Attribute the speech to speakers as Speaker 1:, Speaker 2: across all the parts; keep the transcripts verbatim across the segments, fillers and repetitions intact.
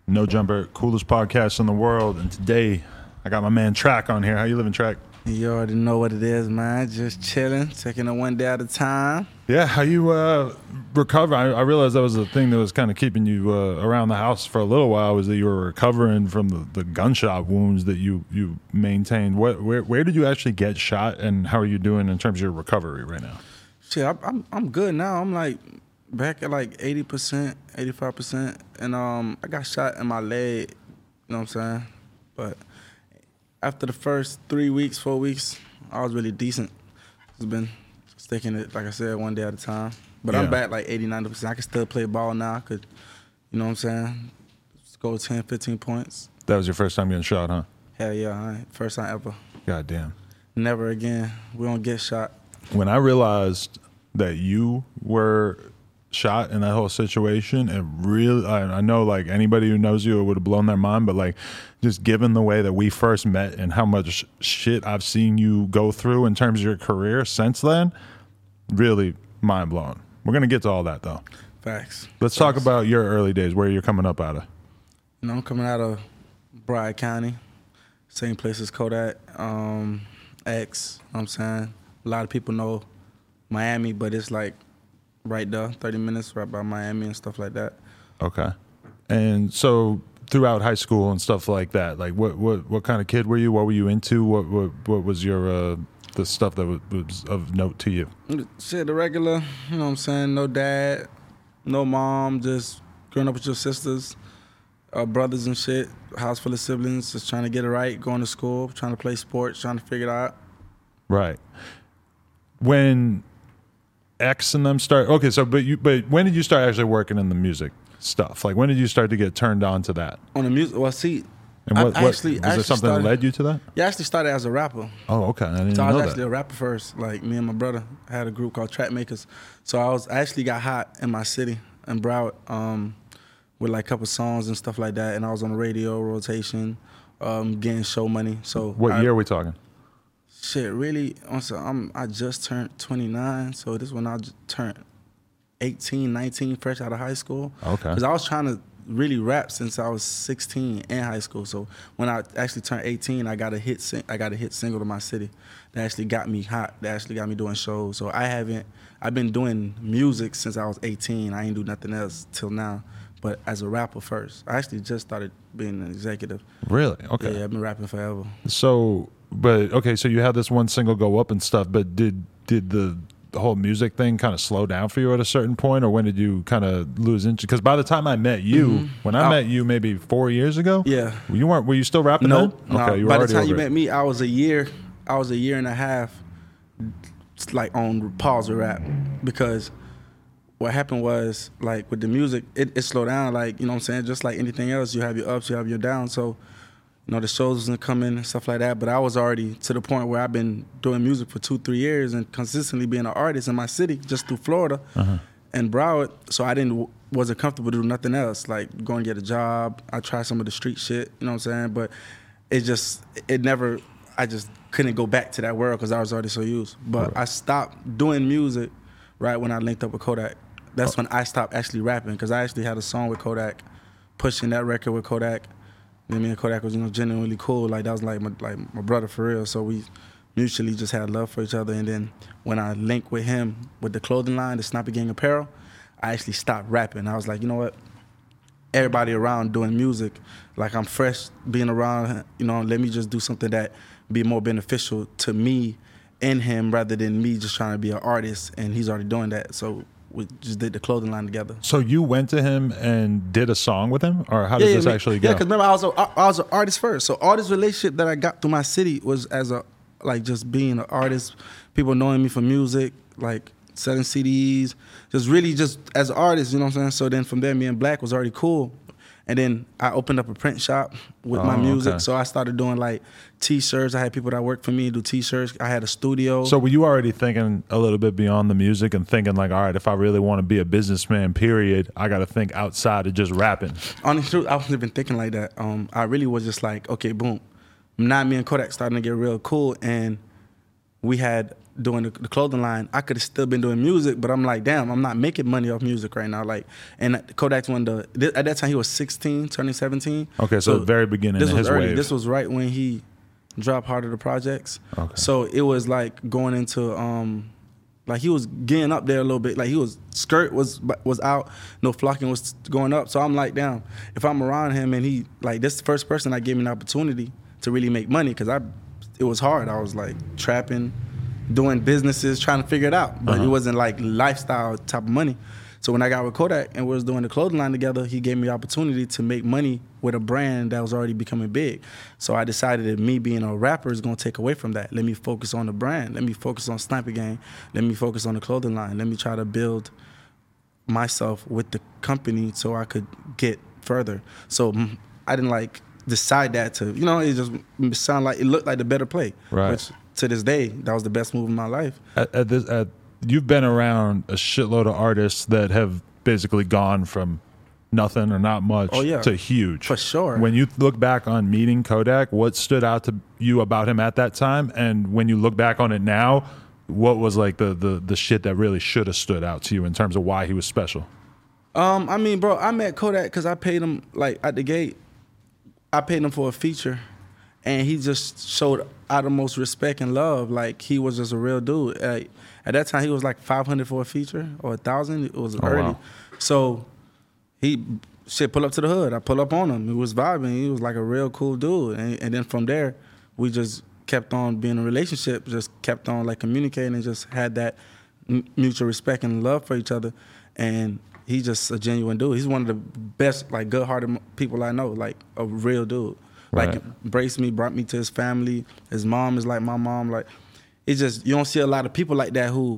Speaker 1: No Jumper, coolest podcast in the world. And today, I got my man Track on here. How you living, Track?
Speaker 2: You already know what it is, man. Just chilling, taking it one day at a time.
Speaker 1: Yeah, how you uh, recover? I, I realized that was the thing that was kind of keeping you uh, around the house for a little while, was that you were recovering from the, the gunshot wounds that you, you maintained. What, where, where did you actually get shot, and how are you doing in terms of your recovery right now?
Speaker 2: Shit, I, I'm I'm good now. I'm like back at like eighty percent, eighty-five percent. And um, I got shot in my leg, you know what I'm saying? But after the first three weeks, four weeks, I was really decent. It's been taking it, like I said, one day at a time. But yeah. I'm back like eighty, ninety percent. I can still play ball now. I could, you know what I'm saying? Just go ten, fifteen points.
Speaker 1: That was your first time getting shot, huh?
Speaker 2: Hell yeah, I ain't. First time ever.
Speaker 1: God damn.
Speaker 2: Never again. We don't get shot.
Speaker 1: When I realized that you were shot in that whole situation, it really, I, I know like anybody who knows you, it would have blown their mind, but like just given the way that we first met and how much shit I've seen you go through in terms of your career since then, really mind blowing. We're going to get to all that though.
Speaker 2: Facts.
Speaker 1: Let's
Speaker 2: Facts.
Speaker 1: talk about your early days, where you're coming up out of.
Speaker 2: You know, I'm coming out of Broward County, same place as Kodak, um, X, you know what I'm saying? A lot of people know Miami, but it's like right there, thirty minutes right by Miami and stuff like that. Okay.
Speaker 1: And so throughout high school and stuff like that, like what what, what kind of kid were you? What were you into? What what, what was your uh, the stuff that was, was of note to you?
Speaker 2: Shit, the regular, you know what I'm saying? No dad, no mom, just growing up with your sisters, uh, brothers and shit, house full of siblings, just trying to get it right, going to school, trying to play sports, trying to figure it out.
Speaker 1: Right. When X and them start, okay, so but you but when did you start actually working in the music stuff? Like when did you start to get turned on to that?
Speaker 2: On the music, well, see,
Speaker 1: and what,
Speaker 2: I,
Speaker 1: what
Speaker 2: actually,
Speaker 1: was
Speaker 2: I
Speaker 1: there something
Speaker 2: started,
Speaker 1: that led you to that?
Speaker 2: Yeah, I actually started as a rapper.
Speaker 1: Oh, okay, I didn't
Speaker 2: so
Speaker 1: know
Speaker 2: I was
Speaker 1: that.
Speaker 2: actually a rapper first. Like me and my brother had a group called Track Makers. So I was I actually got hot in my city in Broward um, with like a couple songs and stuff like that, and I was on the radio rotation, um, getting show money. So
Speaker 1: what
Speaker 2: I,
Speaker 1: year are we talking?
Speaker 2: Shit, really, also, I'm, I just turned twenty-nine, so this is when I just turned eighteen, nineteen, fresh out of high school.
Speaker 1: Okay.
Speaker 2: Because I was trying to really rap since I was sixteen in high school. So when I actually turned eighteen, I got a hit sing- I got a hit single to my city that actually got me hot, that actually got me doing shows. So I haven't, I've been doing music since I was eighteen. I ain't do nothing else till now. But as a rapper first. I actually just started being an executive.
Speaker 1: Really? Okay.
Speaker 2: Yeah, yeah, I've been rapping forever.
Speaker 1: So, but okay, so you had this one single go up and stuff, but did did the, the whole music thing kind of slow down for you at a certain point, or when did you kind of lose interest? Because by the time I met you, mm-hmm. when I oh. met you maybe four years ago,
Speaker 2: yeah,
Speaker 1: you weren't. Were you still rapping?
Speaker 2: No,
Speaker 1: then?
Speaker 2: no.
Speaker 1: Okay, you were
Speaker 2: by
Speaker 1: already
Speaker 2: the time
Speaker 1: over
Speaker 2: you
Speaker 1: it.
Speaker 2: met me, I was a year, I was a year and a half, like on pause with rap, because what happened was, like, with the music, it, it slowed down, like, you know what I'm saying? Just like anything else, you have your ups, you have your downs. So, you know, the shows wasn't coming and stuff like that. But I was already to the point where I've been doing music for two, three years and consistently being an artist in my city, just through Florida uh-huh. and Broward. So I didn't wasn't comfortable to do nothing else, like going to get a job. I tried some of the street shit, you know what I'm saying? But it just, it never, I just couldn't go back to that world because I was already so used. But right. I stopped doing music right when I linked up with Kodak. That's when I stopped actually rapping, because I actually had a song with Kodak, pushing that record with Kodak. And me and Kodak was, you know, genuinely cool. Like, that was like my, like my brother for real. So we mutually just had love for each other. And then when I linked with him with the clothing line, the Snappy Gang Apparel, I actually stopped rapping. I was like, you know what? Everybody around doing music, like, I'm fresh being around, you know, let me just do something that be more beneficial to me and him rather than me just trying to be an artist, and he's already doing that. So we just did the clothing line together.
Speaker 1: So you went to him and did a song with him, or how did
Speaker 2: yeah,
Speaker 1: this
Speaker 2: yeah,
Speaker 1: actually go?
Speaker 2: Yeah, because remember I was a, I was an artist first. So all this relationship that I got through my city was as a, like, just being an artist, people knowing me for music, like selling C Ds, just really just as an artist, you know what I'm saying? So then from there, me and Black was already cool. And then I opened up a print shop with
Speaker 1: oh,
Speaker 2: my music.
Speaker 1: Okay.
Speaker 2: So I started doing like T-shirts. I had people that worked for me do T-shirts. I had a studio.
Speaker 1: So were you already thinking a little bit beyond the music and thinking like, all right, if I really want to be a businessman, period, I got to think outside of just rapping?
Speaker 2: Honestly, I wasn't even thinking like that. Um, I really was just like, okay, boom. Now me and Kodak starting to get real cool. And we had doing the, the clothing line, I could have still been doing music, but I'm like, damn, I'm not making money off music right now. Like, and Kodak's one of the, at that time he was sixteen, turning seventeen.
Speaker 1: Okay, so, so the very beginning
Speaker 2: this
Speaker 1: of
Speaker 2: was
Speaker 1: his
Speaker 2: early.
Speaker 1: wave.
Speaker 2: This was right when he dropped Heart of the Projects.
Speaker 1: Okay.
Speaker 2: So it was like going into, um, like he was getting up there a little bit. Like he was, skirt was was out, no flocking was going up. So I'm like, damn, if I'm around him and he, like this is the first person that gave me an opportunity to really make money, because I, it was hard. I was like trapping, doing businesses, trying to figure it out. But uh-huh. it wasn't like lifestyle type of money. So when I got with Kodak and we was doing the clothing line together, he gave me the opportunity to make money with a brand that was already becoming big. So I decided that me being a rapper is gonna take away from that. Let me focus on the brand. Let me focus on Sniper Gang. Let me focus on the clothing line. Let me try to build myself with the company so I could get further. So I didn't like decide that to, you know, it just sounded like, it looked like the better play.
Speaker 1: Right.
Speaker 2: Which to this day, that was the best move in my life.
Speaker 1: At, at this, at You've been around a shitload of artists that have basically gone from nothing or not much
Speaker 2: oh, yeah.
Speaker 1: to huge.
Speaker 2: For sure.
Speaker 1: When you look back on meeting Kodak, what stood out to you about him at that time? And when you look back on it now, what was like the the, the shit that really should have stood out to you in terms of why he was special?
Speaker 2: Um, I mean, bro, I met Kodak because I paid him, like, at the gate, I paid him for a feature. And he just showed utmost respect and love. Like, he was just a real dude. Like, at that time, he was like five hundred for a feature or one thousand. It was
Speaker 1: oh,
Speaker 2: early.
Speaker 1: Wow.
Speaker 2: So he, shit, pull up to the hood. I pull up on him. He was vibing. He was like a real cool dude. And, and then from there, we just kept on being in a relationship, just kept on like communicating and just had that m- mutual respect and love for each other. And he's just a genuine dude. He's one of the best, like, good-hearted people I know, like a real dude. Like, right. embraced me, brought me to his family. His mom is like my mom. Like, it's just, you don't see a lot of people like that who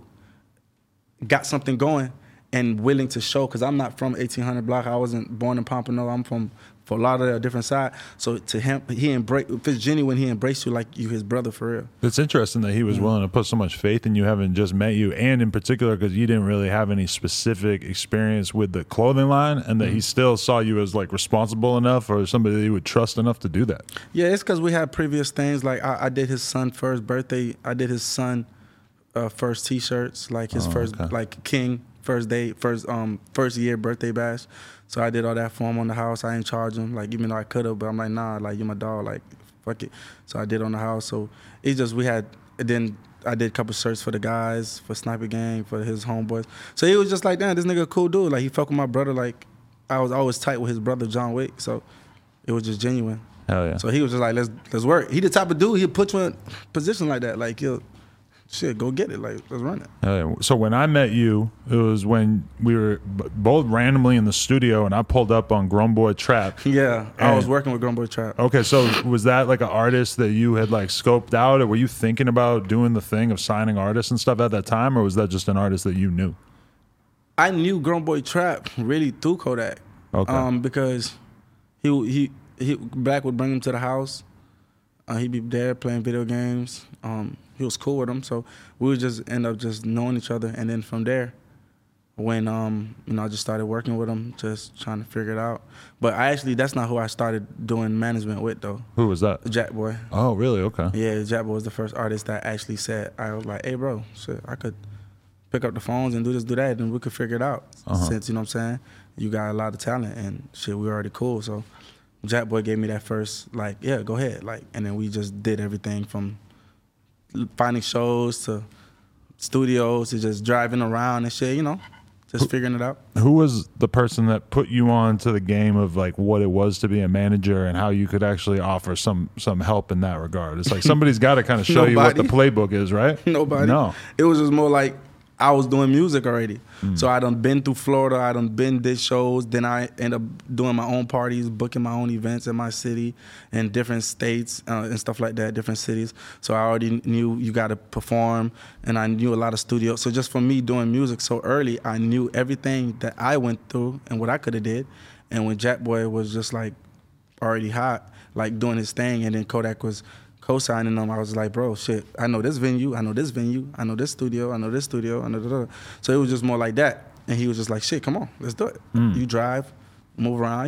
Speaker 2: got something going and willing to show, because I'm not from eighteen hundred block. I wasn't born in Pompano. I'm from Fort Lauderdale, a different side. So to him, he embraced, if it's genuine, he embraced you like you his brother for real.
Speaker 1: It's interesting that he was willing to put so much faith in you, having just met you, and in particular because you didn't really have any specific experience with the clothing line, and that mm-hmm. he still saw you as like responsible enough or somebody that he would trust enough to do that. Yeah,
Speaker 2: it's because we had previous things. Like I, I did his son first birthday. I did his son uh, first T-shirts, like his oh, first, okay. like King first day, first um first year birthday bash. So I did all that for him on the house. I ain't charge him, like, even though I could have, but I'm like, nah, like, you my dog, like, fuck it. So I did on the house. So it's just, we had, and then I did a couple shirts for the guys, for Sniper Gang, for his homeboys. So he was just like, damn, this nigga a cool dude. Like, he fuck with my brother. Like, I was always tight with his brother, John Wick. So it was just genuine.
Speaker 1: Hell yeah.
Speaker 2: So he was just like, let's let's work. He the type of dude, he'll put you in a position like that. Like, he'll, shit, go get it. Like, let's run it.
Speaker 1: Uh, so when I met you, it was when we were b- both randomly in the studio, and I pulled up on Grown Boy Trap.
Speaker 2: Yeah, I was working with Grown Boy Trap.
Speaker 1: Okay, so was that like an artist that you had like scoped out, or were you thinking about doing the thing of signing artists and stuff at that time, or was that just an artist that you knew?
Speaker 2: I knew Grown Boy Trap really through Kodak.
Speaker 1: Okay.
Speaker 2: Um, because he he he Black would bring him to the house. Uh, he'd be there playing video games. Um, he was cool with him, so we would just end up just knowing each other. And then from there, when um, you know, I just started working with him, just trying to figure it out. But I actually, that's not who I started doing management with, though.
Speaker 1: Who was that?
Speaker 2: Jack Boy.
Speaker 1: Oh, really? Okay.
Speaker 2: Yeah, Jack Boy was the first artist that actually said, I was like, hey, bro, shit, I could pick up the phones and do this, do that, and we could figure it out. Uh-huh. Since, you know what I'm saying, you got a lot of talent, and shit, we already cool, so Jack Boy gave me that first, like, yeah, go ahead. Like, and then we just did everything from finding shows to studios to just driving around and shit, you know, just who, figuring it out.
Speaker 1: Who was the person that put you on to the game of like what it was to be a manager and how you could actually offer some some help in that regard? It's like somebody's got to kind of show you what the playbook is, right?
Speaker 2: Nobody.
Speaker 1: No.
Speaker 2: It was just more like I was doing music already. Mm. So I done been through Florida, I done been did shows, then I end up doing my own parties, booking my own events in my city in different states uh, and stuff like that, different cities. So I already knew you got to perform, and I knew a lot of studios. So just for me doing music so early, I knew everything that I went through and what I could have did. And when Jack Boy was just like already hot, like doing his thing, and then Kodak was co-signing them, I was like, bro, shit, I know this venue, I know this venue, I know this studio, I know this studio, I know da, da, da. So it was just more like that. And he was just like, shit, come on, let's do it. Mm. You drive, move around, you know.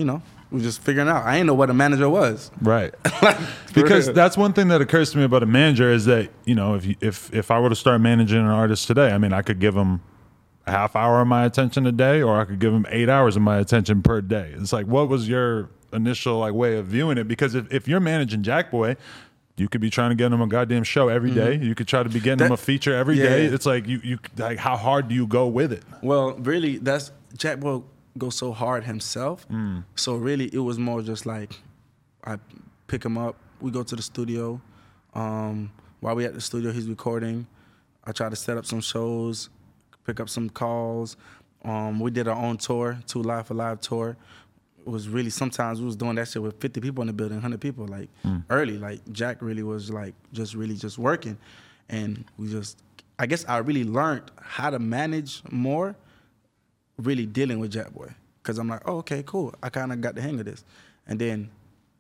Speaker 2: we just figuring out. I didn't know what a manager was.
Speaker 1: Right.
Speaker 2: Like,
Speaker 1: Because
Speaker 2: real.
Speaker 1: that's one thing that occurs to me about a manager is that, you know, if you, if if I were to start managing an artist today, I mean, I could give them a half hour of my attention a day, or I could give them eight hours of my attention per day. It's like, what was your initial like way of viewing it? Because if, if you're managing Jackboy, you could be trying to get him a goddamn show every day.
Speaker 2: Mm-hmm.
Speaker 1: You could try to be getting
Speaker 2: That-
Speaker 1: him a feature every
Speaker 2: yeah.
Speaker 1: day. It's like you you like how hard do you go with it?
Speaker 2: Well, really, that's Jackboy goes so hard himself.
Speaker 1: Mm.
Speaker 2: So really, it was more just like I pick him up. We go to the studio. Um, while we at the studio, he's recording. I try to set up some shows, pick up some calls. Um, we did our own tour, Two Live for Live tour. It was really, sometimes we was doing that shit with fifty people in the building, one hundred people, like
Speaker 1: Mm.
Speaker 2: early. Like Jack really was like just really just working. And we just, I guess I really learned how to manage more really dealing with Jackboy. Cause I'm like, oh, okay, cool. I kind of got the hang of this. And then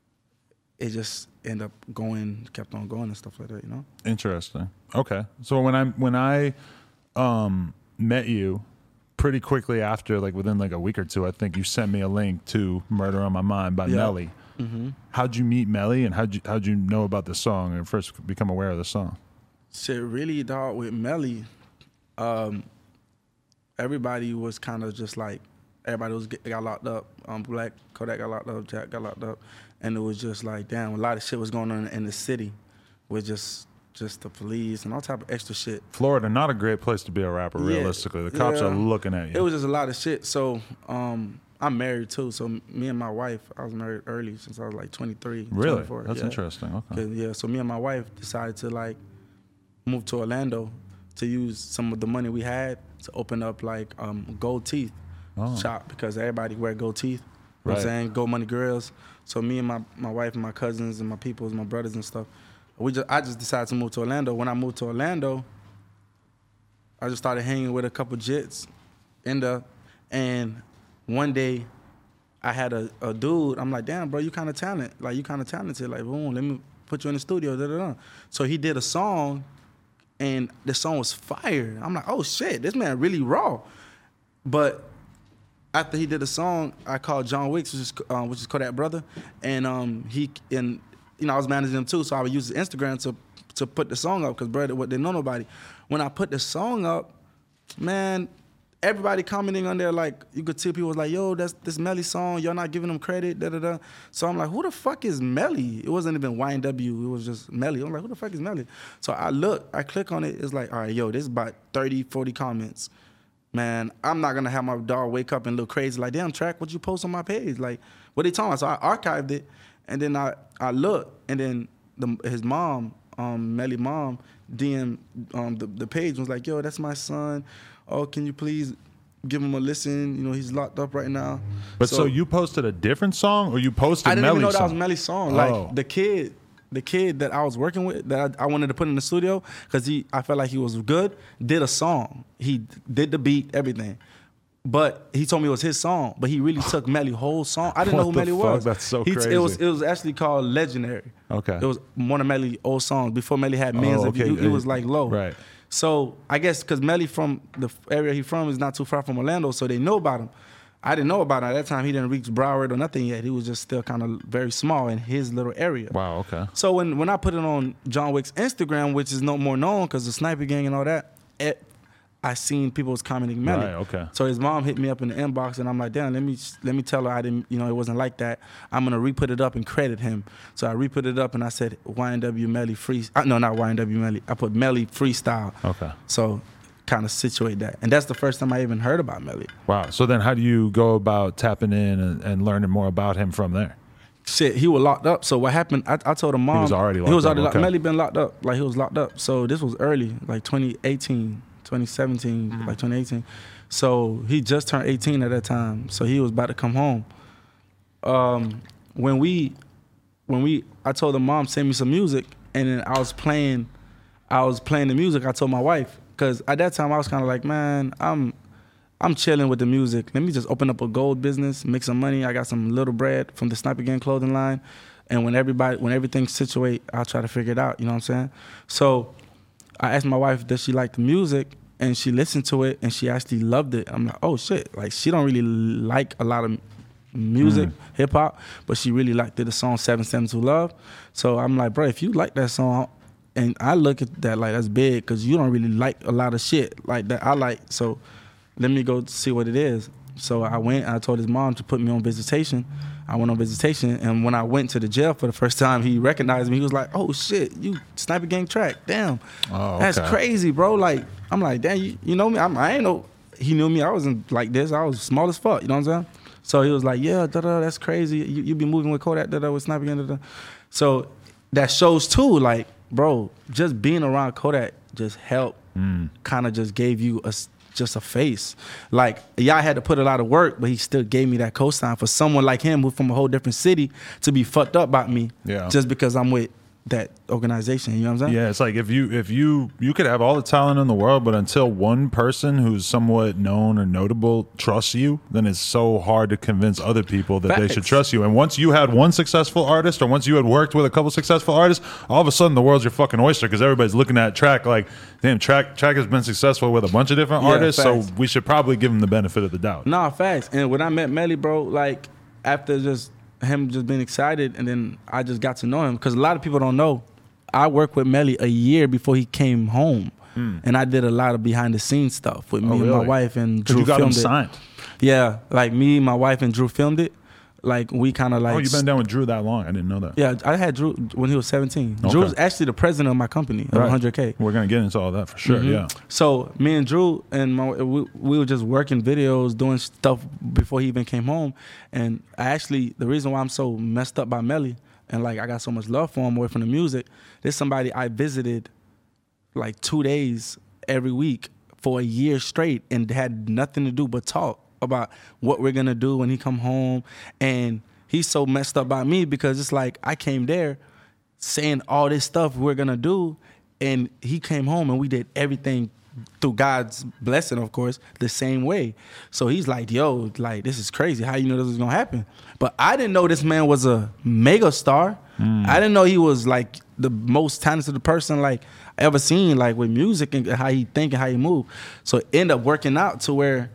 Speaker 2: it just ended up going, kept on going and stuff like that, you know?
Speaker 1: Interesting. Okay. So when I when I um, met you, pretty quickly after, like within like a week or two, I think you sent me a link to "Murder on My Mind" by
Speaker 2: Yeah.
Speaker 1: Melly.
Speaker 2: Mm-hmm.
Speaker 1: How'd you meet Melly, and how'd you how'd you know about the song and first become aware of the song?
Speaker 2: Shit, really, dog, with Melly, um, everybody was kind of just like, everybody was get, got locked up. Um, Black Kodak got locked up, Jack got locked up, and it was just like, damn, a lot of shit was going on in the city with just just the police and all type of extra shit.
Speaker 1: Florida, not a great place to be a rapper.
Speaker 2: Yeah,
Speaker 1: Realistically, the cops
Speaker 2: yeah.
Speaker 1: are looking at you.
Speaker 2: It was just a lot of shit. So um, I'm married too. So me and my wife, I was married early since I was like twenty-three.
Speaker 1: really?
Speaker 2: twenty-four.
Speaker 1: That's
Speaker 2: yeah.
Speaker 1: interesting. Okay.
Speaker 2: 'Cause, yeah, so me and my wife decided to like move to Orlando to use some of the money we had to open up like um, gold teeth
Speaker 1: Oh.
Speaker 2: shop, because everybody wear gold teeth. You know what I'm
Speaker 1: Right.
Speaker 2: saying? Gold money girls. So me and my, my wife and my cousins and my peoples, my brothers and stuff, we just I just decided to move to Orlando. When I moved to Orlando, I just started hanging with a couple jits in the, and one day I had a, a dude, I'm like, damn, bro, you kind of talented. Like, you kind of talented. Like, boom, let me put you in the studio. Da, da, da. So he did a song, and the song was fire. I'm like, oh, shit, this man really raw. But after he did the song, I called John Wicks, which is, um, which is Kodak brother, and um, he, and you know, I was managing him too, so I would use his Instagram to to put the song up, because brother, what didn't know nobody. When I put the song up, man, everybody commenting on there, like, you could see people was like, yo, that's this Melly song, y'all not giving him credit, da da da. So I'm like, who the fuck is Melly? It wasn't even Y N W, it was just Melly. I'm like, who the fuck is Melly? So I look, I click on it, it's like, all right, yo, this is about thirty, forty comments. Man, I'm not gonna have my dog wake up and look crazy like, damn, Track, what you post on my page? Like, what they talking about? So I archived it, and then I, I look, and then the, his mom, um, Melly mom, D M um, the, the page and was like, yo, that's my son. Oh, can you please give him a listen? You know, he's locked up right now.
Speaker 1: But so, you posted a different song, or you posted
Speaker 2: I didn't
Speaker 1: Melly's
Speaker 2: even know that
Speaker 1: song?
Speaker 2: was Melly's song. Like,
Speaker 1: Oh.
Speaker 2: the kid, the kid that I was working with, that I, I wanted to put in the studio, because he, I felt like he was good, did a song. He did the beat, everything. But he told me it was his song, but he really took Melly's whole song. I didn't
Speaker 1: What
Speaker 2: know who
Speaker 1: the
Speaker 2: Melly
Speaker 1: fuck?
Speaker 2: was.
Speaker 1: That's so
Speaker 2: He-
Speaker 1: crazy.
Speaker 2: It was it was actually called Legendary.
Speaker 1: Okay.
Speaker 2: It was one of Melly's old songs before Melly had millions
Speaker 1: Oh,
Speaker 2: of
Speaker 1: okay.
Speaker 2: views. It, it was like low.
Speaker 1: Right.
Speaker 2: So I guess because Melly from the area he from is not too far from Orlando, so they know about him. I didn't know about him at that time. He didn't reach Broward or nothing yet. He was just still kind of very small in his little area.
Speaker 1: Wow. Okay.
Speaker 2: So when, when I put it on John Wick's Instagram, which is no more known because the Sniper Gang and all that, it, I seen people was commenting Melly.
Speaker 1: Right, okay.
Speaker 2: So his mom hit me up in the inbox, and I'm like, damn, let me let me tell her I didn't, you know, it wasn't like that. I'm gonna re-put it up and credit him. So I re-put it up, and I said Y N W Melly free. Uh, no, not Y N W Melly. I put Melly freestyle.
Speaker 1: Okay.
Speaker 2: So kind of situate that, and that's the first time I even heard about Melly.
Speaker 1: Wow. So then, how do you go about tapping in and, and learning more about him from there?
Speaker 2: Shit, he was locked up. So what happened? I, I told him mom.
Speaker 1: He was already locked
Speaker 2: He was
Speaker 1: up,
Speaker 2: already locked.
Speaker 1: okay.
Speaker 2: Melly been locked up. Like he was locked up. So this was early, like twenty eighteen, twenty seventeen,
Speaker 1: Mm-hmm.
Speaker 2: like twenty eighteen. So he just turned eighteen at that time. So he was about to come home. Um, when we, when we, I told the mom send me some music, and then I was playing, I was playing the music. I told my wife, because at that time I was kind of like, man, I'm. I'm chilling with the music. Let me just open up a gold business, make some money. I got some little bread from the Sniper Gang clothing line. And when everybody, when everything's situate, I'll try to figure it out. You know what I'm saying? So I asked my wife, does she like the music? And she listened to it, and she actually loved it. I'm like, oh shit. Like, she don't really like a lot of music,
Speaker 1: Mm.
Speaker 2: hip hop, but she really liked the song seven seven two Love. So I'm like, bro, if you like that song, and I look at that like that's big because you don't really like a lot of shit like that I like. So let me go see what it is. So I went and I told his mom to put me on visitation. I went on visitation, and when I went to the jail for the first time, he recognized me. He was like, "Oh shit, you Sniper Gang Track? Damn,
Speaker 1: Oh, okay.
Speaker 2: that's crazy, bro." Like I'm like, "Damn, you, you know me? I'm, I ain't know." He knew me. I wasn't like this. I was small as fuck. You know what I'm saying? So he was like, "Yeah, da da, that's crazy. You you be moving with Kodak, da da, with Sniper Gang, da da." So that shows too, like, bro, just being around Kodak just helped.
Speaker 1: Mm.
Speaker 2: Kind of just gave you a just a face. Like, yeah, I had to put a lot of work, but he still gave me that cosign for someone like him who's from a whole different city to be fucked up about me.
Speaker 1: Yeah.
Speaker 2: Just because I'm with that organization. You know what I'm saying?
Speaker 1: Yeah, it's like if you if you you could have all the talent in the world, but until one person who's somewhat known or notable trusts you, then it's so hard to convince other people that they
Speaker 2: Facts.
Speaker 1: should trust you. And once you had one successful artist, or once you had worked with a couple successful artists, all of a sudden the world's your fucking oyster because everybody's looking at Track like, damn, Track Track has been successful with a bunch of different
Speaker 2: Yeah,
Speaker 1: artists,
Speaker 2: facts.
Speaker 1: so we should probably give him the benefit of the doubt.
Speaker 2: Nah, facts. And when I met Melly, bro, like after just him just being excited, and then I just got to know him because a lot of people don't know. I worked with Melly a year before he came home,
Speaker 1: Hmm.
Speaker 2: and I did a lot of behind the scenes stuff with me
Speaker 1: Oh,
Speaker 2: and my
Speaker 1: really?
Speaker 2: wife and
Speaker 1: 'Cause
Speaker 2: Drew
Speaker 1: you got him
Speaker 2: filmed it.
Speaker 1: signed.
Speaker 2: Yeah, like me, my wife, and Drew filmed it. Like we kind of like.
Speaker 1: Oh, you've been down with Drew that long? I didn't know that.
Speaker 2: Yeah, I had Drew when he was seventeen.
Speaker 1: Okay.
Speaker 2: Drew was actually the president of my company, of
Speaker 1: Right.
Speaker 2: one hundred K.
Speaker 1: We're gonna get into all that for sure.
Speaker 2: Mhm.
Speaker 1: Yeah.
Speaker 2: So me and Drew and my we, we were just working videos, doing stuff before he even came home. And I actually, the reason why I'm so messed up by Melly and like I got so much love for him away from the music, there's somebody I visited like two days every week for a year straight and had nothing to do but talk about what we're gonna do when he come home. And he's so messed up by me because it's like I came there saying all this stuff we're gonna do, and he came home and we did everything through God's blessing, of course, the same way. So he's like, yo, like, this is crazy. How you know this was gonna happen? But I didn't know this man was a mega star.
Speaker 1: Mm.
Speaker 2: I didn't know he was like the most talented person like I ever seen, like with music and how he think and how he move. So it ended up working out to where,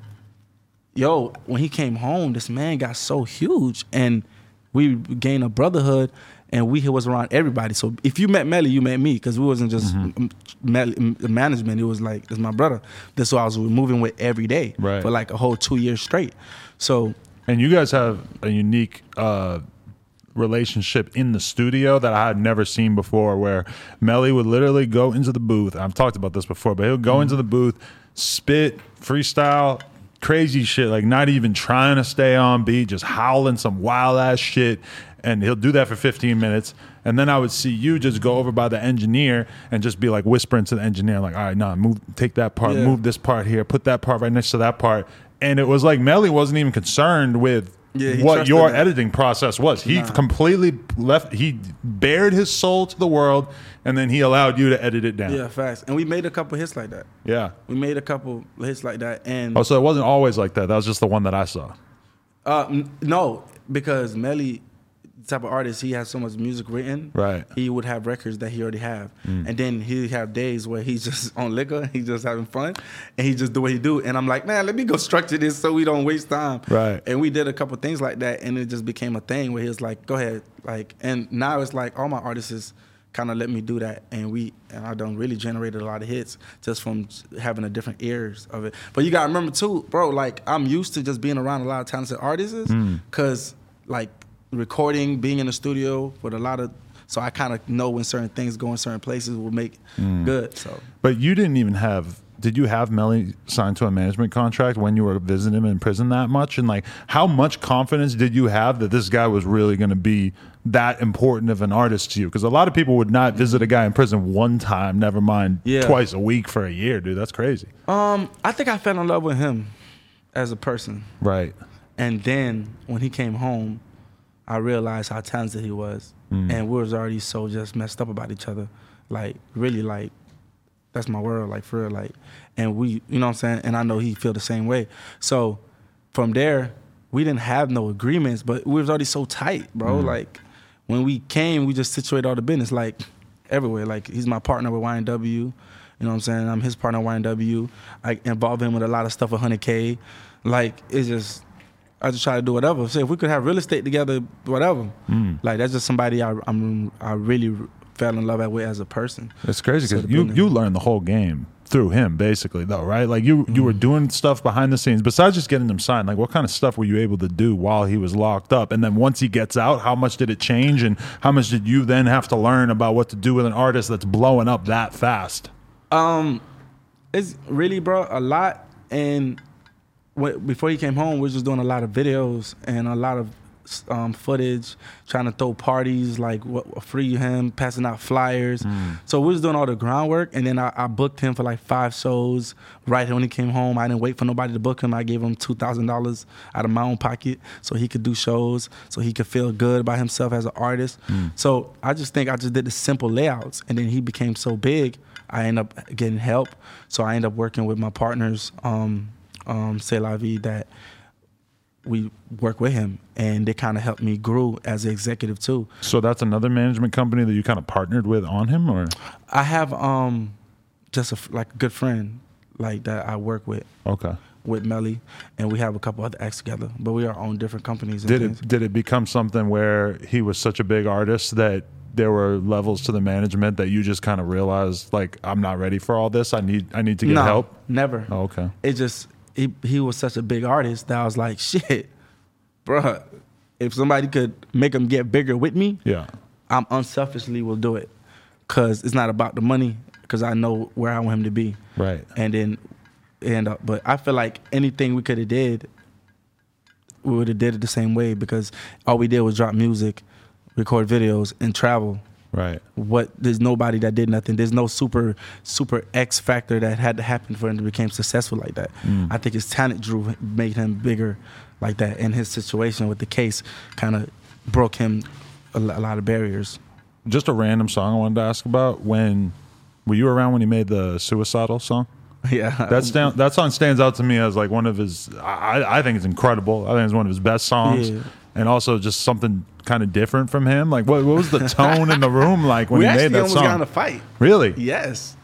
Speaker 2: yo, when he came home, this man got so huge and we gained a brotherhood. And we was around everybody. So if you met Melly, you met me because we wasn't just
Speaker 1: Mm-hmm.
Speaker 2: Melly, management. It was like, it's my brother. That's who I was moving with every day
Speaker 1: Right.
Speaker 2: for like a whole two years straight. So
Speaker 1: And you guys have a unique uh, relationship in the studio that I had never seen before, where Melly would literally go into the booth. I've talked about this before, but he'll go
Speaker 2: Mm-hmm.
Speaker 1: into the booth, spit, freestyle, crazy shit, like not even trying to stay on beat, just howling some wild ass shit. And he'll do that for fifteen minutes. And then I would see you just go over by the engineer and just be like whispering to the engineer, like, all right, nah, move, take that part,
Speaker 2: Yeah.
Speaker 1: move this part here, put that part right next to that part. And it was like Melly wasn't even concerned with
Speaker 2: Yeah, he
Speaker 1: what
Speaker 2: trusted
Speaker 1: your
Speaker 2: that.
Speaker 1: editing process was. He
Speaker 2: Nah.
Speaker 1: completely left, he bared his soul to the world, and then he allowed you to edit it down.
Speaker 2: yeah, facts. And we made a couple hits like that.
Speaker 1: Yeah.
Speaker 2: We made a couple hits like that. And
Speaker 1: Oh, so it wasn't always like that. That was just the one that I saw.
Speaker 2: uh, n- no, because Melly, the type of artist, he has so much music written.
Speaker 1: Right.
Speaker 2: He would have records that he already have. And then he'd have days where he's just on liquor, he's just having fun, and he just do what he do. And I'm like, man, let me go structure this so we don't waste time.
Speaker 1: Right.
Speaker 2: And we did a couple things like that, and it just became a thing where he was like, go ahead. Like, and now it's like all my artists kind of let me do that, and we and I done really generated a lot of hits just from having a different ears of it. But you gotta remember too, bro, like I'm used to just being around a lot of talented artists, cause like recording, being in the studio with a lot of, so I kind of know when certain things go in certain places will make good. So
Speaker 1: But you didn't even have, did you have Melly signed to a management contract when you were visiting him in prison that much? And like, how much confidence did you have that this guy was really going to be that important of an artist to you? Because a lot of people would not visit a guy in prison one time, never mind
Speaker 2: Yeah.
Speaker 1: twice a week for a year, dude. That's crazy.
Speaker 2: um, I think I fell in love with him as a person.
Speaker 1: Right.
Speaker 2: And then when he came home, I realized how talented he was. And we was already so just messed up about each other. Like, really, like, that's my world, like, for real. Like, and we, you know what I'm saying? And I know he feel the same way. So from there, we didn't have no agreements, but we was already so tight, bro. Like, when we came, we just situated all the business, like, everywhere. Like, he's my partner with Y N W. You know what I'm saying? I'm his partner with Y N W. I involve him with a lot of stuff with one hundred K. Like, it's just... I just try to do whatever. So if we could have real estate together, whatever.
Speaker 1: Mm.
Speaker 2: Like that's just somebody I I'm I really fell in love with as a person.
Speaker 1: It's crazy
Speaker 2: So
Speaker 1: because
Speaker 2: the
Speaker 1: you
Speaker 2: business-
Speaker 1: you learned the whole game through him, basically, though, right? Like you you were doing stuff behind the scenes besides just getting him signed. Like what kind of stuff were you able to do while he was locked up? And then once he gets out, how much did it change, and how much did you then have to learn about what to do with an artist that's blowing up that fast?
Speaker 2: Um, it's really, bro, a lot. And wh- before he came home, we were just doing a lot of videos and a lot of um, footage, trying to throw parties, like what, free him, passing out flyers.
Speaker 1: Mm.
Speaker 2: So we was doing all the groundwork, and then I, I booked him for like five shows. Right when he came home, I didn't wait for nobody to book him. I gave him two thousand dollars out of my own pocket so he could do shows, so he could feel good about himself as an artist.
Speaker 1: Mm.
Speaker 2: So I just think I just did the simple layouts, and then he became so big, I ended up getting help. So I ended up working with my partners, um, um, C'est La Vie, that we work with him, and they kind of helped me grow as an executive too.
Speaker 1: So that's another management company that you kind of partnered with on him, or
Speaker 2: I have um, just a, f- like a good friend like that I work with
Speaker 1: okay?
Speaker 2: with Melly, and we have a couple other acts together, but we are on different companies. And
Speaker 1: Did
Speaker 2: things.
Speaker 1: it did it become something where he was such a big artist that there were levels to the management that you just kind of realized, like, I'm not ready for all this. I need I need to get
Speaker 2: no,
Speaker 1: help.
Speaker 2: never.
Speaker 1: Oh, okay.
Speaker 2: It just he he was such a big artist that I was like, shit, bruh, if somebody could make him get bigger with me,
Speaker 1: Yeah.
Speaker 2: I'm unselfishly will do it, cause it's not about the money, cause I know where I want him to be.
Speaker 1: Right.
Speaker 2: And then end up, but I feel like anything we could have did, we would have did it the same way, because all we did was drop music, record videos, and travel.
Speaker 1: Right.
Speaker 2: What there's nobody that did nothing. There's no super super X factor that had to happen for him to become successful like that.
Speaker 1: Mm.
Speaker 2: I think his talent drew made him bigger like that, and his situation with the case kind of broke him a, lo- a lot of barriers.
Speaker 1: Just a random song I wanted to ask about. When were you around when he made the Suicidal song?
Speaker 2: Yeah,
Speaker 1: That's down, that song stands out to me as like one of his. I, I think it's incredible. I think it's one of his best songs,
Speaker 2: Yeah.
Speaker 1: and also just something kind of different from him. Like, what, what was the tone in the room like when
Speaker 2: we
Speaker 1: he
Speaker 2: actually
Speaker 1: made that
Speaker 2: almost got in
Speaker 1: song?
Speaker 2: a fight.
Speaker 1: Really?
Speaker 2: Yes,